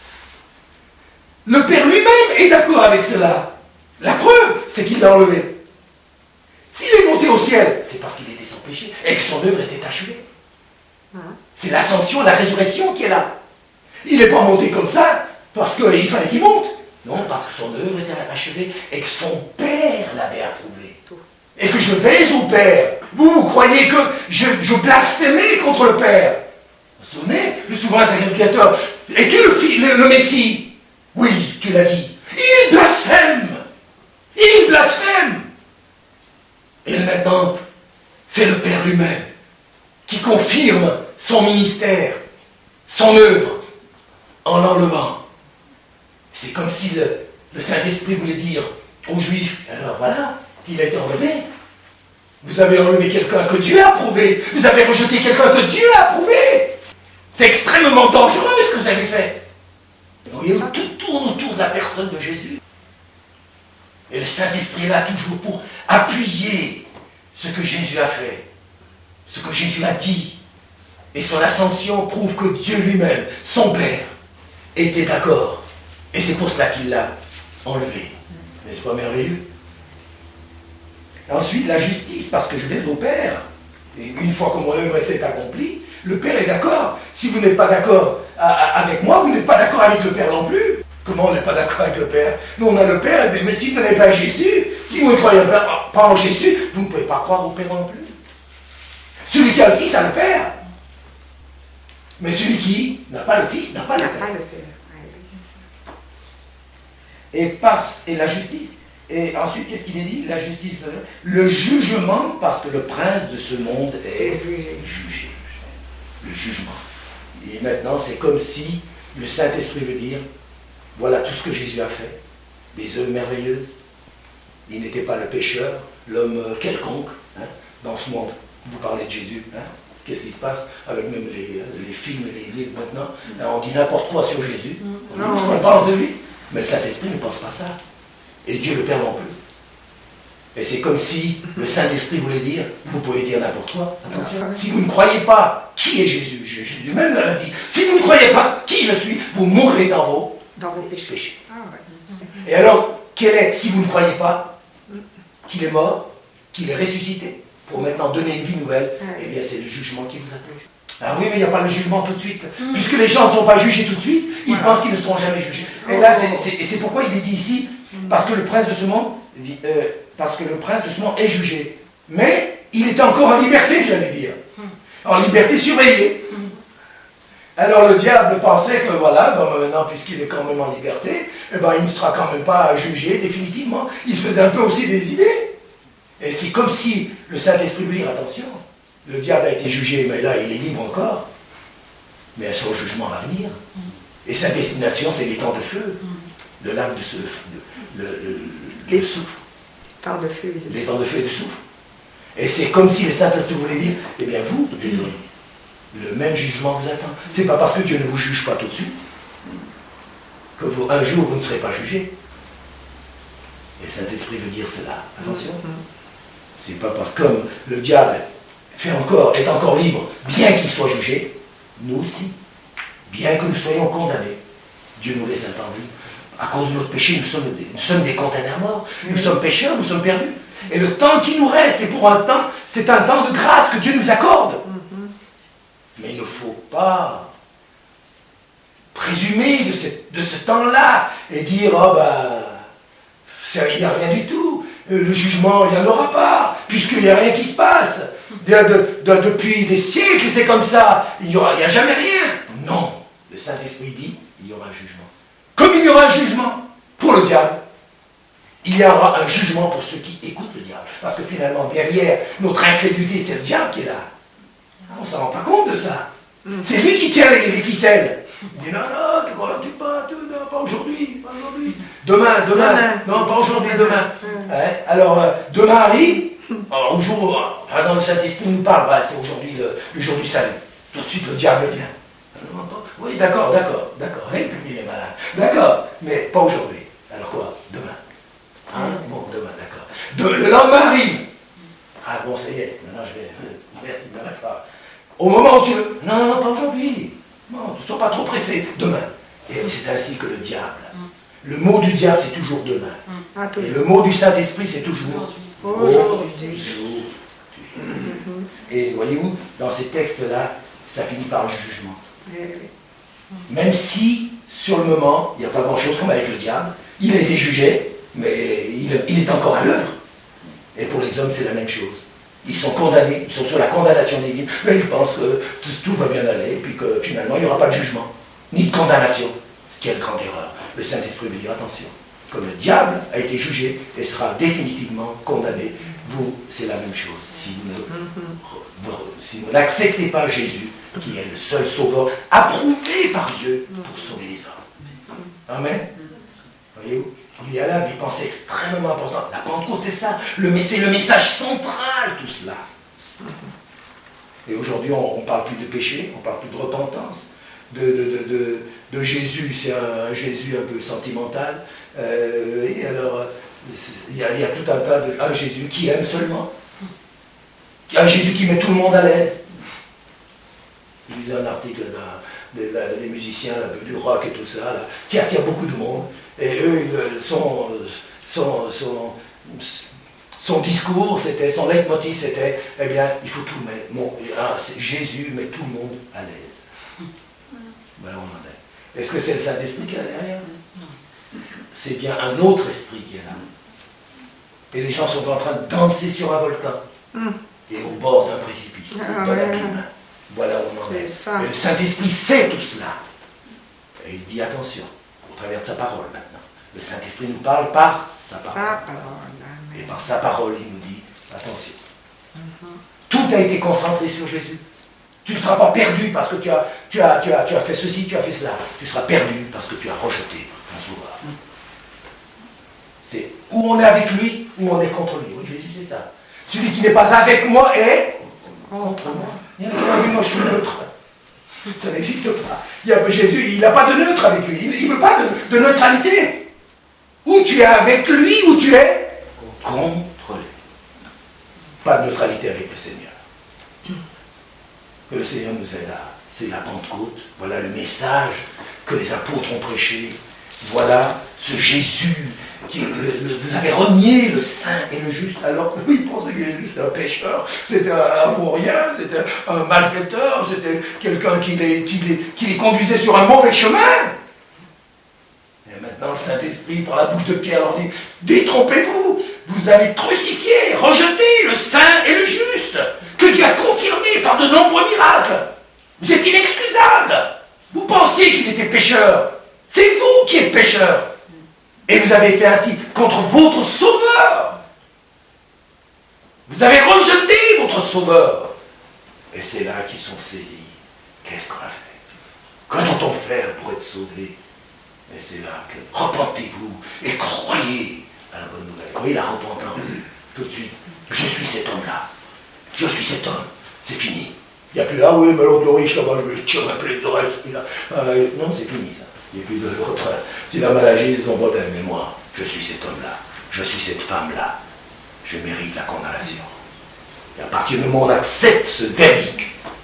Le Père lui-même est d'accord avec cela. La preuve, c'est qu'il l'a enlevé. S'il est monté au ciel, c'est parce qu'il était sans péché et que son œuvre était achevée. C'est l'ascension, la résurrection qui est là. Il n'est pas monté comme ça parce qu'il fallait qu'il monte. Non, parce que son œuvre était achevée et que son Père l'avait approuvé. Et que je vais au Père. Vous, vous croyez que je, je blasphémais contre le Père. Vous vous souvenez, le souverain sacrificateur, es-tu le, le, le Messie? Oui, tu l'as dit. Il blasphème. Il blasphème. Et maintenant, c'est le Père lui-même qui confirme son ministère, son œuvre, en l'enlevant. C'est comme si le, le Saint-Esprit voulait dire aux Juifs, alors voilà, il a été enlevé. Vous avez enlevé quelqu'un que Dieu a approuvé. Vous avez rejeté quelqu'un que Dieu a approuvé. C'est extrêmement dangereux ce que vous avez fait. Vous voyez, tout tourne autour de la personne de Jésus. Et le Saint-Esprit est là toujours pour appuyer ce que Jésus a fait, ce que Jésus a dit. Et son ascension prouve que Dieu lui-même, son Père, était d'accord. Et c'est pour cela qu'il l'a enlevé. N'est-ce pas merveilleux? Ensuite, la justice, parce que je vais au Père. Et une fois que mon œuvre était accomplie, le Père est d'accord. Si vous n'êtes pas d'accord avec moi, vous n'êtes pas d'accord avec le Père non plus. Comment on n'est pas d'accord avec le Père? Nous, on a le Père, mais si vous n'avez pas Jésus, si vous ne croyez pas, pas en Jésus, vous ne pouvez pas croire au Père non plus. Celui qui a le Fils a le Père. Mais celui qui n'a pas le Fils n'a pas le Père. Et, passe, et la justice. Et ensuite, qu'est-ce qu'il est dit? La justice, le jugement, parce que le prince de ce monde est jugé. Le jugement. Et maintenant, c'est comme si le Saint-Esprit veut dire, voilà tout ce que Jésus a fait, des œuvres merveilleuses. Il n'était pas le pécheur, l'homme quelconque, hein, dans ce monde. Vous parlez de Jésus, hein? Qu'est-ce qui se passe avec même les, les films et les livres maintenant? Hein, on dit n'importe quoi sur Jésus, on dit ce qu'on pense de lui, mais le Saint-Esprit ne pense pas ça. Et Dieu le Père non plus. Et c'est comme si le Saint-Esprit voulait dire, vous pouvez dire n'importe quoi, attention. Si vous ne croyez pas qui est Jésus, Jésus même l'a dit, si vous ne croyez pas qui je suis, vous mourrez dans vos, dans vos péchés. péchés. Ah ouais. Et alors, quel est, si vous ne croyez pas qu'il est mort, qu'il est ressuscité, pour maintenant donner une vie nouvelle, ah oui. Eh bien c'est le jugement qui vous attend. Ah oui, mais il n'y a pas le jugement tout de suite. Mm. Puisque les gens ne sont pas jugés tout de suite, ils voilà. pensent qu'ils ne seront jamais jugés. Et là, c'est pourquoi il est dit ici, parce que le prince de ce monde, euh, parce que le prince de ce monde est jugé. Mais il était encore en liberté, j'allais dire. En liberté surveillée. Alors le diable pensait que voilà, ben maintenant puisqu'il est quand même en liberté, eh ben, il ne sera quand même pas jugé définitivement. Il se faisait un peu aussi des idées. Et c'est comme si le Saint-Esprit veut dire, attention, le diable a été jugé, mais là il est libre encore. Mais son jugement va venir. Et sa destination, c'est les temps de feu. Le lac de ce... Le, le, le, les le soufre. Temps de feu. Les temps de feu et de soufre. Et c'est comme si le Saint-Esprit voulait dire, eh bien vous, désolé, le même jugement vous attend. C'est pas parce que Dieu ne vous juge pas tout de suite que vous, un jour vous ne serez pas jugé. Et le Saint-Esprit veut dire cela. Attention. C'est pas parce que comme le diable fait encore, est encore libre, bien qu'il soit jugé, nous aussi, bien que nous soyons condamnés, Dieu nous laisse un temps libre. À cause de notre péché, nous sommes des, nous sommes des condamnés à mort. Nous sommes pécheurs, nous sommes perdus. Et le temps qui nous reste, c'est pour un temps, c'est un temps de grâce que Dieu nous accorde. Mais il ne faut pas présumer de ce, de ce temps-là et dire, oh ben, il n'y a rien du tout. Le jugement, il n'y en aura pas, puisqu'il n'y a rien qui se passe. De, de, de, depuis des siècles, c'est comme ça. Il n'y a jamais rien. Non. Le Saint-Esprit dit, il y aura un jugement. Comme il y aura un jugement pour le diable, il y aura un jugement pour ceux qui écoutent le diable. Parce que finalement, derrière notre incrédulité, c'est le diable qui est là. On ne s'en rend pas compte de ça. C'est lui qui tient les, les ficelles. Il dit non, non, tu crois, tu pas, tu, non, pas aujourd'hui, pas aujourd'hui. Demain, demain, demain, non, pas aujourd'hui, demain. Hein? Alors, euh, demain arrive, alors, au jour où, par exemple, le Saint-Esprit nous parle, voilà, c'est aujourd'hui le, le jour du salut. Tout de suite, le diable vient. Oui, d'accord, d'accord, d'accord. Hey, il est malin. D'accord, mais pas aujourd'hui. Alors quoi? Demain. Hein? Bon, demain, d'accord. De, le lendemain arrive. Ah bon, ça y est, maintenant je vais. Merde, il ne m'arrête pas. Au moment où tu veux. Non, non, pas aujourd'hui. Non, ne sois pas trop pressé. Demain. Et c'est ainsi que le diable. Le mot du diable, c'est toujours demain. Et le mot du Saint-Esprit, c'est toujours aujourd'hui. Et voyez-vous, dans ces textes-là, ça finit par le jugement. Même si, sur le moment, il n'y a pas grand-chose comme avec le diable, il a été jugé, mais il, il est encore à l'œuvre. Et pour les hommes, c'est la même chose. Ils sont condamnés, ils sont sur la condamnation divine, mais ils pensent que tout, tout va bien aller, et puis que finalement, il n'y aura pas de jugement, ni de condamnation. Quelle grande erreur. Le Saint-Esprit veut dire attention. Comme le diable a été jugé et sera définitivement condamné, vous, c'est la même chose. Si vous, ne, si vous n'acceptez pas Jésus, qui est le seul sauveur approuvé par Dieu pour sauver les hommes. Amen. Voyez-vous, il y a là des pensées extrêmement importantes. La Pentecôte, c'est ça. Le, c'est le message central, tout cela. Et aujourd'hui, on ne parle plus de péché, on ne parle plus de repentance. De, de, de, de, de Jésus, c'est un, un Jésus un peu sentimental. Euh, et alors, il y, a, il y a tout un tas de... Un Jésus qui aime seulement. Un Jésus qui met tout le monde à l'aise. Je lisais un article d'un, des, des musiciens du rock et tout ça, là, qui attire beaucoup de monde. Et eux, son, son, son, son discours, c'était, son leitmotiv, c'était, eh bien, il faut tout mettre. Bon, ah, Jésus met tout le monde à l'aise. Voilà, on en est. Est-ce que c'est le Saint-Esprit qui est derrière? C'est bien un autre esprit qui est là. Et les gens sont en train de danser sur un volcan. Et au bord d'un précipice, Ah, de ouais. l'abîme. Voilà où on en est. Ça. Et le Saint-Esprit sait tout cela. Et il dit attention, au travers de sa parole maintenant. Le Saint-Esprit nous parle par sa parole. Sa parole. Et par sa parole, il nous dit attention. Tout a été concentré sur Jésus. Tu ne seras pas perdu parce que tu as, tu, as, tu, as, tu as fait ceci, tu as fait cela. Tu seras perdu parce que tu as rejeté ton sauveur. C'est où on est avec lui, ou on est contre lui. Oui, Jésus, c'est ça. Celui qui n'est pas avec moi est contre moi. Il y a, oui, moi je suis neutre. Ça n'existe pas. Il y a, Jésus, il n'a pas de neutre avec lui. Il ne veut pas de, de neutralité. Ou tu es avec lui, ou tu es contre lui. Pas de neutralité avec le Seigneur. Que le Seigneur nous aide à. C'est la Pentecôte. Voilà le message que les apôtres ont prêché. Voilà ce Jésus. Qui, le, le, vous avez renié le saint et le juste, alors que oui, il pensait qu'il était juste un pécheur, c'était un, un vaurien, c'était un malfaiteur, c'était quelqu'un qui les, qui, les, qui les conduisait sur un mauvais chemin. Et maintenant, le Saint-Esprit, par la bouche de Pierre, leur dit, détrompez-vous, vous avez crucifié, rejeté le saint et le juste, que Dieu a confirmé par de nombreux miracles. Vous êtes inexcusable. Vous pensiez qu'il était pécheur. C'est vous qui êtes pécheur. Et vous avez fait ainsi contre votre sauveur. Vous avez rejeté votre sauveur. Et c'est là qu'ils sont saisis. Qu'est-ce qu'on a fait? Que doit-on faire pour être sauvé? Et c'est là que repentez-vous et croyez à la bonne nouvelle. Croyez la repentance. Tout de suite. Je suis cet homme-là. Je suis cet homme. C'est fini. Il n'y a plus, ah oui, mais l'autre riche là-bas, je vais lui tirer un peu les oreilles. Euh, non, c'est fini ça. Et puis de l'autre, si la maladie, ils ont pas mais moi, je suis cet homme-là, je suis cette femme-là, je mérite la condamnation. Et à partir du moment où on accepte ce verdict,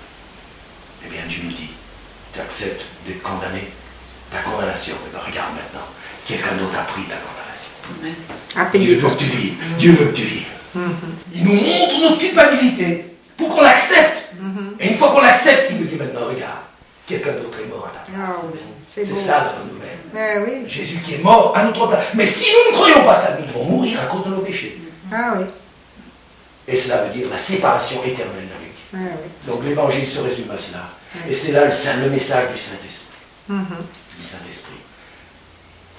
eh bien Dieu nous dit, tu acceptes d'être condamné, ta condamnation, et bien regarde maintenant, quelqu'un d'autre a pris ta condamnation. À Dieu payer. veut que tu vives, Dieu veut que tu vives. Il nous montre notre culpabilité pour qu'on l'accepte. Et une fois qu'on l'accepte, il nous dit maintenant, regarde, quelqu'un d'autre est mort à ta place. Ah oui, c'est C'est beau. ça la bonne nouvelle. Ah oui. Jésus qui est mort à notre place. Mais si nous ne croyons pas ça, nous devons mourir à cause de nos péchés. Ah oui. Et cela veut dire la séparation éternelle d'avec. Ah oui. Donc l'évangile se résume à cela. Et c'est là le, le message du Saint-Esprit. Mhm. Du Saint-Esprit.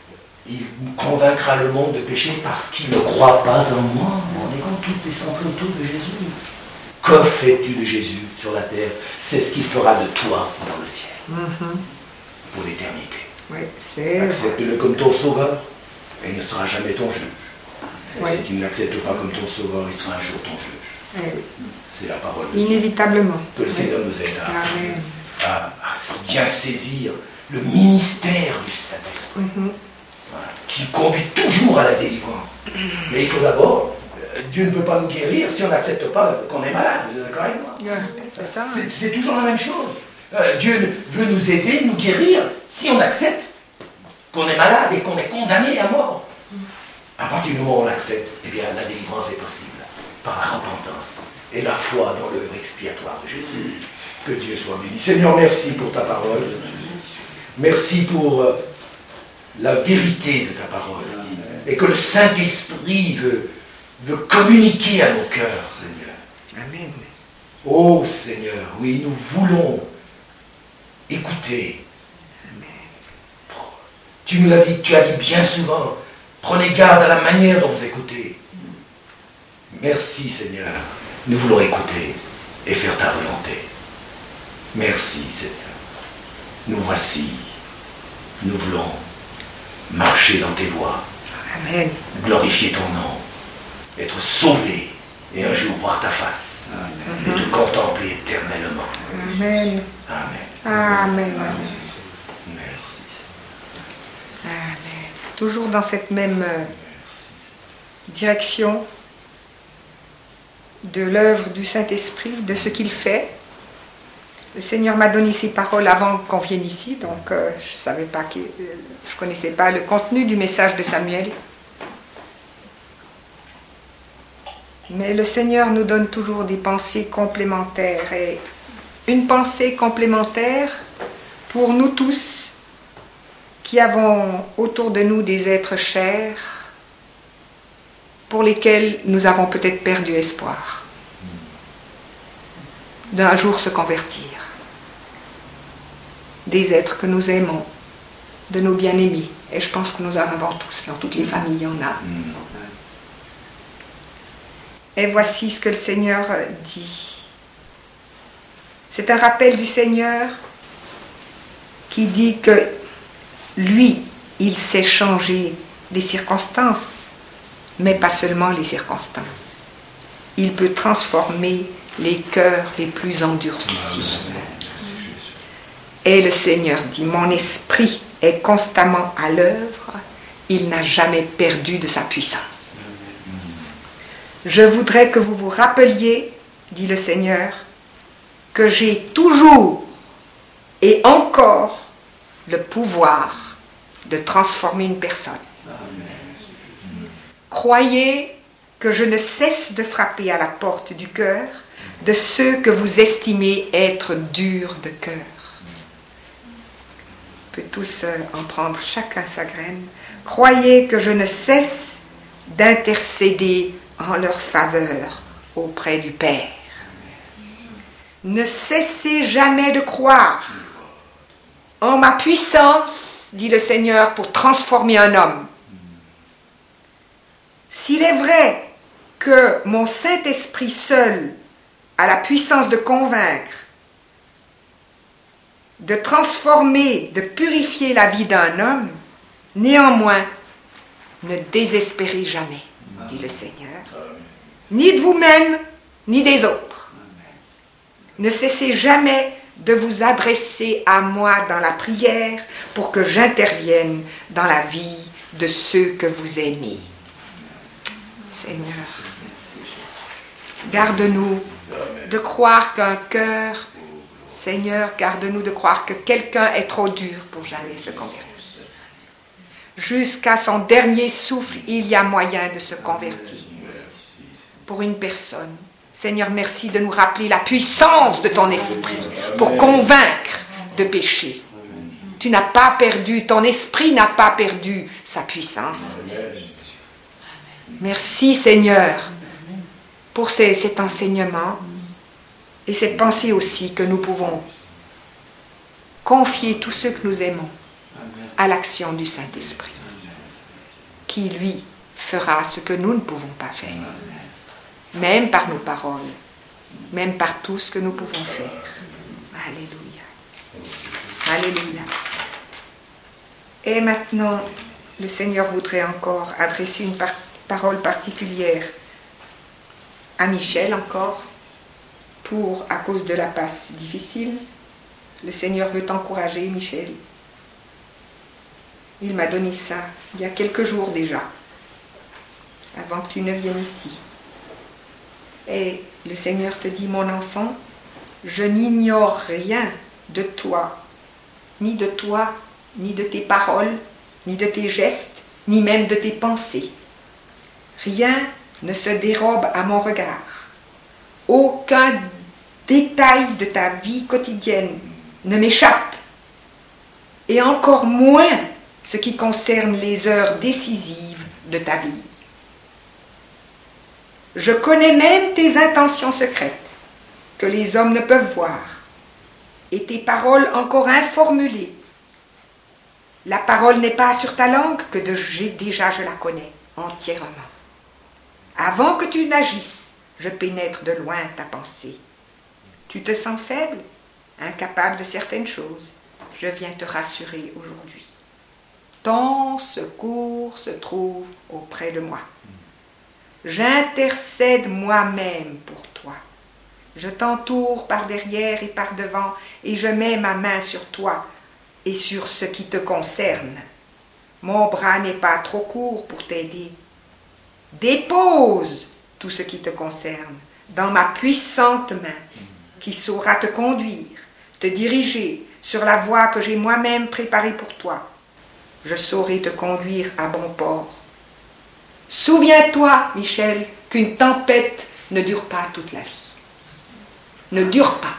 Il convaincra le monde de péché parce qu'il ne croit pas en moi. On est comme tout est centré autour de Jésus. Que fais-tu de Jésus sur la terre? C'est ce qu'il fera de toi dans le ciel. Mm-hmm. Pour l'éternité. Oui, c'est... Accepte-le comme ton sauveur et il ne sera jamais ton juge. Et oui. si tu ne l'acceptes pas comme ton sauveur, il sera un jour ton juge. Oui. C'est la parole de Dieu. Inévitablement. Que le oui. Seigneur nous aide à, à, à bien saisir le ministère du Saint-Esprit. Mm-hmm. Voilà, qui conduit toujours à la délivrance. Mais il faut d'abord, euh, Dieu ne peut pas nous guérir si on n'accepte pas qu'on est malade. Vous êtes d'accord avec moi? C'est ça. C'est, c'est toujours la même chose. Euh, Dieu veut nous aider, nous guérir, si on accepte qu'on est malade et qu'on est condamné à mort. À partir du moment où on l'accepte, eh bien la délivrance est possible par la repentance et la foi dans l'œuvre expiatoire de Jésus. Que Dieu soit béni. Seigneur, merci pour ta parole. Merci pour euh, la vérité de ta parole. Et que le Saint-Esprit veut, veut communiquer à nos cœurs, Seigneur. Amen. Oh Seigneur, oui, nous voulons écouter. Amen. Tu nous as dit, tu as dit bien souvent, prenez garde à la manière dont vous écoutez. Merci Seigneur. Nous voulons écouter et faire ta volonté. Merci Seigneur. Nous voici. Nous voulons marcher dans tes voies. Amen. Glorifier ton nom. Être sauvés et un jour voir ta face. Amen. Et te contempler éternellement. Amen. Amen. Amen. Merci. Amen. Toujours dans cette même euh, direction de l'œuvre du Saint-Esprit, de ce qu'il fait. Le Seigneur m'a donné ces paroles avant qu'on vienne ici, donc euh, je savais pas que, euh, je connaissais pas le contenu du message de Samuel. Mais le Seigneur nous donne toujours des pensées complémentaires. Et une pensée complémentaire pour nous tous qui avons autour de nous des êtres chers pour lesquels nous avons peut-être perdu espoir d'un jour se convertir. Des êtres que nous aimons, de nos bien-aimés. Et je pense que nous en avons tous, dans toutes les familles, il y en a. Et voici ce que le Seigneur dit. C'est un rappel du Seigneur qui dit que lui, il sait changer les circonstances, mais pas seulement les circonstances. Il peut transformer les cœurs les plus endurcis. Et le Seigneur dit, mon esprit est constamment à l'œuvre, il n'a jamais perdu de sa puissance. Je voudrais que vous vous rappeliez, dit le Seigneur, que j'ai toujours et encore le pouvoir de transformer une personne. Croyez que je ne cesse de frapper à la porte du cœur de ceux que vous estimez être durs de cœur. On peut tous en prendre chacun sa graine. Croyez que je ne cesse d'intercéder en leur faveur auprès du Père. Ne cessez jamais de croire en ma puissance, dit le Seigneur, pour transformer un homme. S'il est vrai que mon Saint-Esprit seul a la puissance de convaincre, de transformer, de purifier la vie d'un homme, néanmoins, ne désespérez jamais, dit le Seigneur, ni de vous-même, ni des autres. Ne cessez jamais de vous adresser à moi dans la prière pour que j'intervienne dans la vie de ceux que vous aimez. Seigneur, garde-nous de croire qu'un cœur, Seigneur, garde-nous de croire que quelqu'un est trop dur pour jamais se convertir. Jusqu'à son dernier souffle, il y a moyen de se convertir. Pour une personne. Seigneur, merci de nous rappeler la puissance de ton esprit pour convaincre de péché. Tu n'as pas perdu, ton esprit n'a pas perdu sa puissance. Merci Seigneur pour ces, cet enseignement et cette pensée aussi que nous pouvons confier tous ceux que nous aimons à l'action du Saint-Esprit. qui, lui, fera ce que nous ne pouvons pas faire, même par nos paroles, même par tout ce que nous pouvons faire. Alléluia. Alléluia. Et maintenant, le Seigneur voudrait encore adresser une par- parole particulière à Michel encore, pour, à cause de la passe difficile. Le Seigneur veut t'encourager, Michel. Il m'a donné ça il y a quelques jours déjà, avant que tu ne viennes ici. Et le Seigneur te dit, mon enfant, je n'ignore rien de toi, ni de toi, ni de tes paroles, ni de tes gestes, ni même de tes pensées. Rien ne se dérobe à mon regard. Aucun détail de ta vie quotidienne ne m'échappe. Et encore moins ce qui concerne les heures décisives de ta vie. Je connais même tes intentions secrètes, que les hommes ne peuvent voir, et tes paroles encore informulées. La parole n'est pas sur ta langue que de, j'ai, déjà je la connais entièrement. Avant que tu n'agisses, je pénètre de loin ta pensée. Tu te sens faible, incapable de certaines choses. Je viens te rassurer aujourd'hui. Ton secours se trouve auprès de moi. J'intercède moi-même pour toi. Je t'entoure par derrière et par devant et je mets ma main sur toi et sur ce qui te concerne. Mon bras n'est pas trop court pour t'aider. Dépose tout ce qui te concerne dans ma puissante main qui saura te conduire, te diriger sur la voie que j'ai moi-même préparée pour toi. Je saurai te conduire à bon port. Souviens-toi, Michel, qu'une tempête ne dure pas toute la vie. Ne dure pas.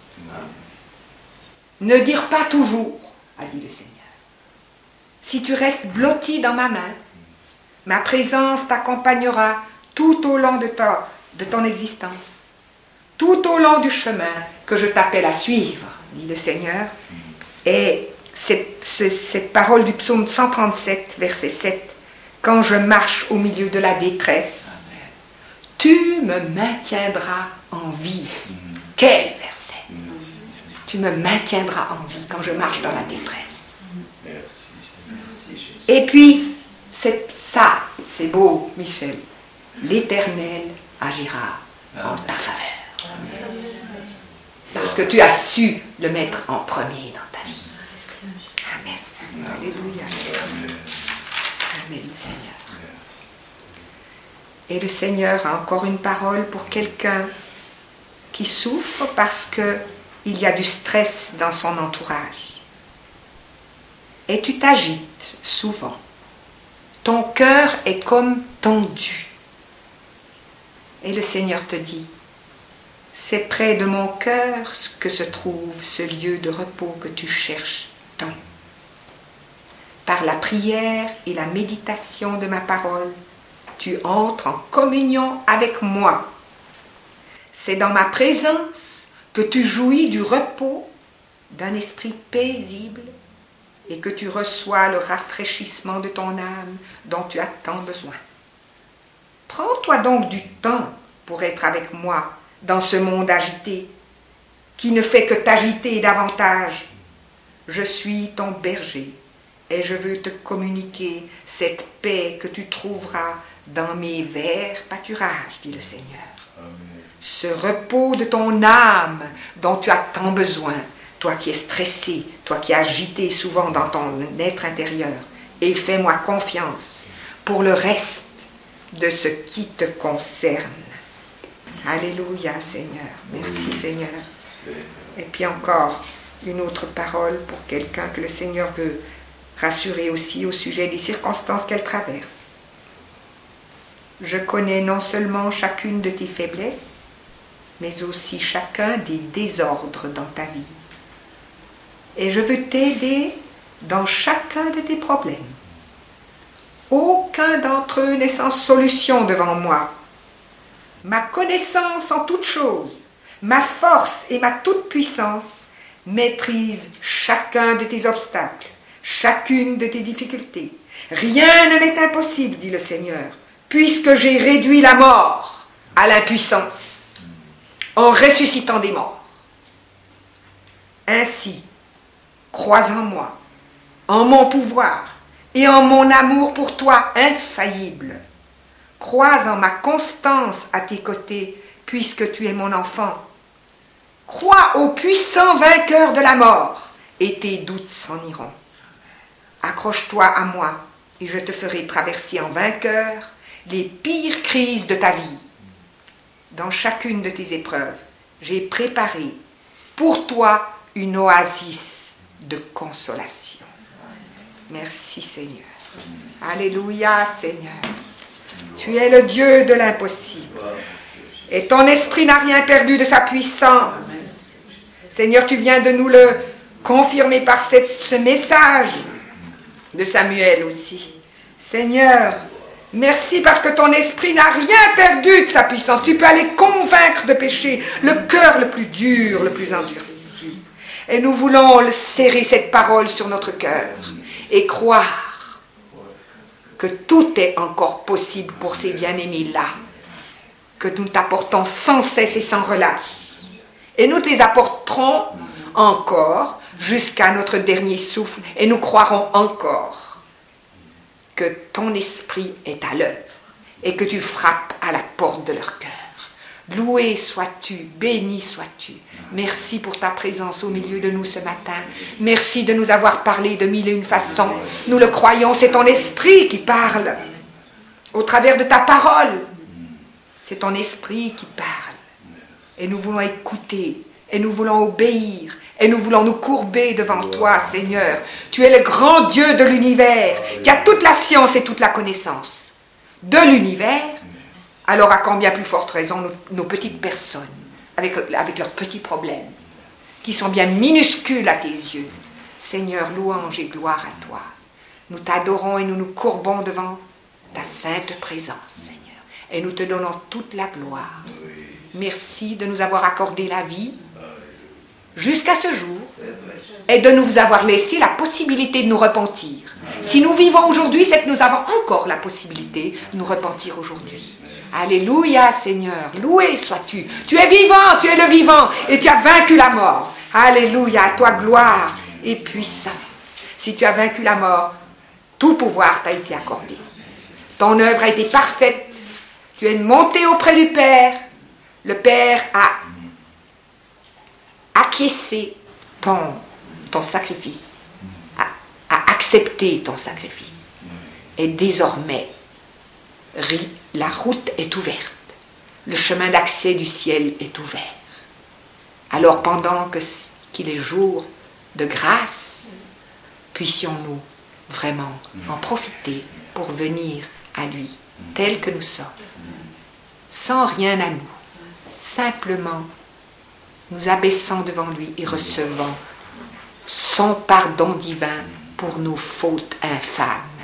Ne dure pas toujours, a dit le Seigneur. Si tu restes blotti dans ma main, ma présence t'accompagnera tout au long de, ta, de ton existence, tout au long du chemin que je t'appelle à suivre, dit le Seigneur. Et cette, ce, cette parole du psaume cent trente-sept, verset sept, quand je marche au milieu de la détresse, tu me maintiendras en vie. Quel verset! Tu me maintiendras en vie quand je marche dans la détresse. Et puis, c'est ça, c'est beau, Michel. L'Éternel agira en ta faveur. Parce que tu as su le mettre en premier dans ta vie. Amen. Alléluia. Amen, Seigneur. Et le Seigneur a encore une parole pour quelqu'un qui souffre parce qu'il y a du stress dans son entourage. Et tu t'agites souvent. Ton cœur est comme tendu. Et le Seigneur te dit, c'est près de mon cœur que se trouve ce lieu de repos que tu cherches tant. Par la prière et la méditation de ma parole, tu entres en communion avec moi. C'est dans ma présence que tu jouis du repos d'un esprit paisible et que tu reçois le rafraîchissement de ton âme dont tu as tant besoin. Prends-toi donc du temps pour être avec moi dans ce monde agité, qui ne fait que t'agiter davantage. Je suis ton berger et je veux te communiquer cette paix que tu trouveras dans mes verts pâturages, dit le Seigneur. Amen. Ce repos de ton âme dont tu as tant besoin, toi qui es stressé, toi qui es agité souvent dans ton être intérieur, et fais-moi confiance pour le reste de ce qui te concerne. Alléluia, Seigneur. Merci, oui. Seigneur. Et puis encore une autre parole pour quelqu'un que le Seigneur veut rassurer aussi au sujet des circonstances qu'elle traverse. Je connais non seulement chacune de tes faiblesses, mais aussi chacun des désordres dans ta vie. Et je veux t'aider dans chacun de tes problèmes. Aucun d'entre eux n'est sans solution devant moi. Ma connaissance en toutes choses, ma force et ma toute-puissance maîtrisent chacun de tes obstacles, chacune de tes difficultés, Rien ne m'est impossible, dit le Seigneur, puisque j'ai réduit la mort à l'impuissance en ressuscitant des morts. Ainsi, crois en moi, en mon pouvoir et en mon amour pour toi infaillible. Crois en ma constance à tes côtés, puisque tu es mon enfant. Crois au puissant vainqueur de la mort, et tes doutes s'en iront. Accroche-toi à moi, et je te ferai traverser en vainqueur les pires crises de ta vie. Dans chacune de tes épreuves, j'ai préparé pour toi une oasis de consolation. Merci Seigneur. Alléluia Seigneur. Tu es le Dieu de l'impossible. Et ton esprit n'a rien perdu de sa puissance. Seigneur, tu viens de nous le confirmer par cette, ce message de Samuel aussi. Seigneur, merci parce que ton esprit n'a rien perdu de sa puissance. Tu peux aller convaincre de péché le cœur le plus dur, le plus endurci. Et nous voulons le serrer cette parole sur notre cœur et croire que tout est encore possible pour ces bien-aimés-là, que nous t'apportons sans cesse et sans relâche. Et nous te les apporterons encore jusqu'à notre dernier souffle, et nous croirons encore que ton esprit est à l'œuvre et que tu frappes à la porte de leur cœur. Loué sois-tu, béni sois-tu. Merci pour ta présence au milieu de nous ce matin. Merci de nous avoir parlé de mille et une façons. Nous le croyons, c'est ton esprit qui parle au travers de ta parole. C'est ton esprit qui parle. Et nous voulons écouter, et nous voulons obéir, et nous voulons nous courber devant toi, Seigneur. Tu es le grand Dieu de l'univers, qui a toute la science et toute la connaissance de l'univers. Alors à combien plus forte raison nos, nos petites personnes, avec, avec leurs petits problèmes, qui sont bien minuscules à tes yeux. Seigneur, louange et gloire à toi. Nous t'adorons et nous nous courbons devant ta sainte présence, Seigneur. Et nous te donnons toute la gloire. Merci de nous avoir accordé la vie jusqu'à ce jour et de nous avoir laissé la possibilité de nous repentir. Si nous vivons aujourd'hui, c'est que nous avons encore la possibilité de nous repentir aujourd'hui. Alléluia Seigneur, loué sois-tu. Tu es vivant, tu es le vivant et tu as vaincu la mort. Alléluia, à toi gloire et puissance. Si tu as vaincu la mort, tout pouvoir t'a été accordé. Ton œuvre a été parfaite. Tu es monté auprès du Père. Le Père a acquiescé ton, ton sacrifice, a, a accepté ton sacrifice. Et désormais, la route est ouverte. Le chemin d'accès du ciel est ouvert. Alors pendant que, qu'il est jour de grâce, puissions-nous vraiment en profiter pour venir à lui, tel que nous sommes, sans rien à nous. Simplement nous abaissant devant lui et recevant son pardon divin pour nos fautes infâmes.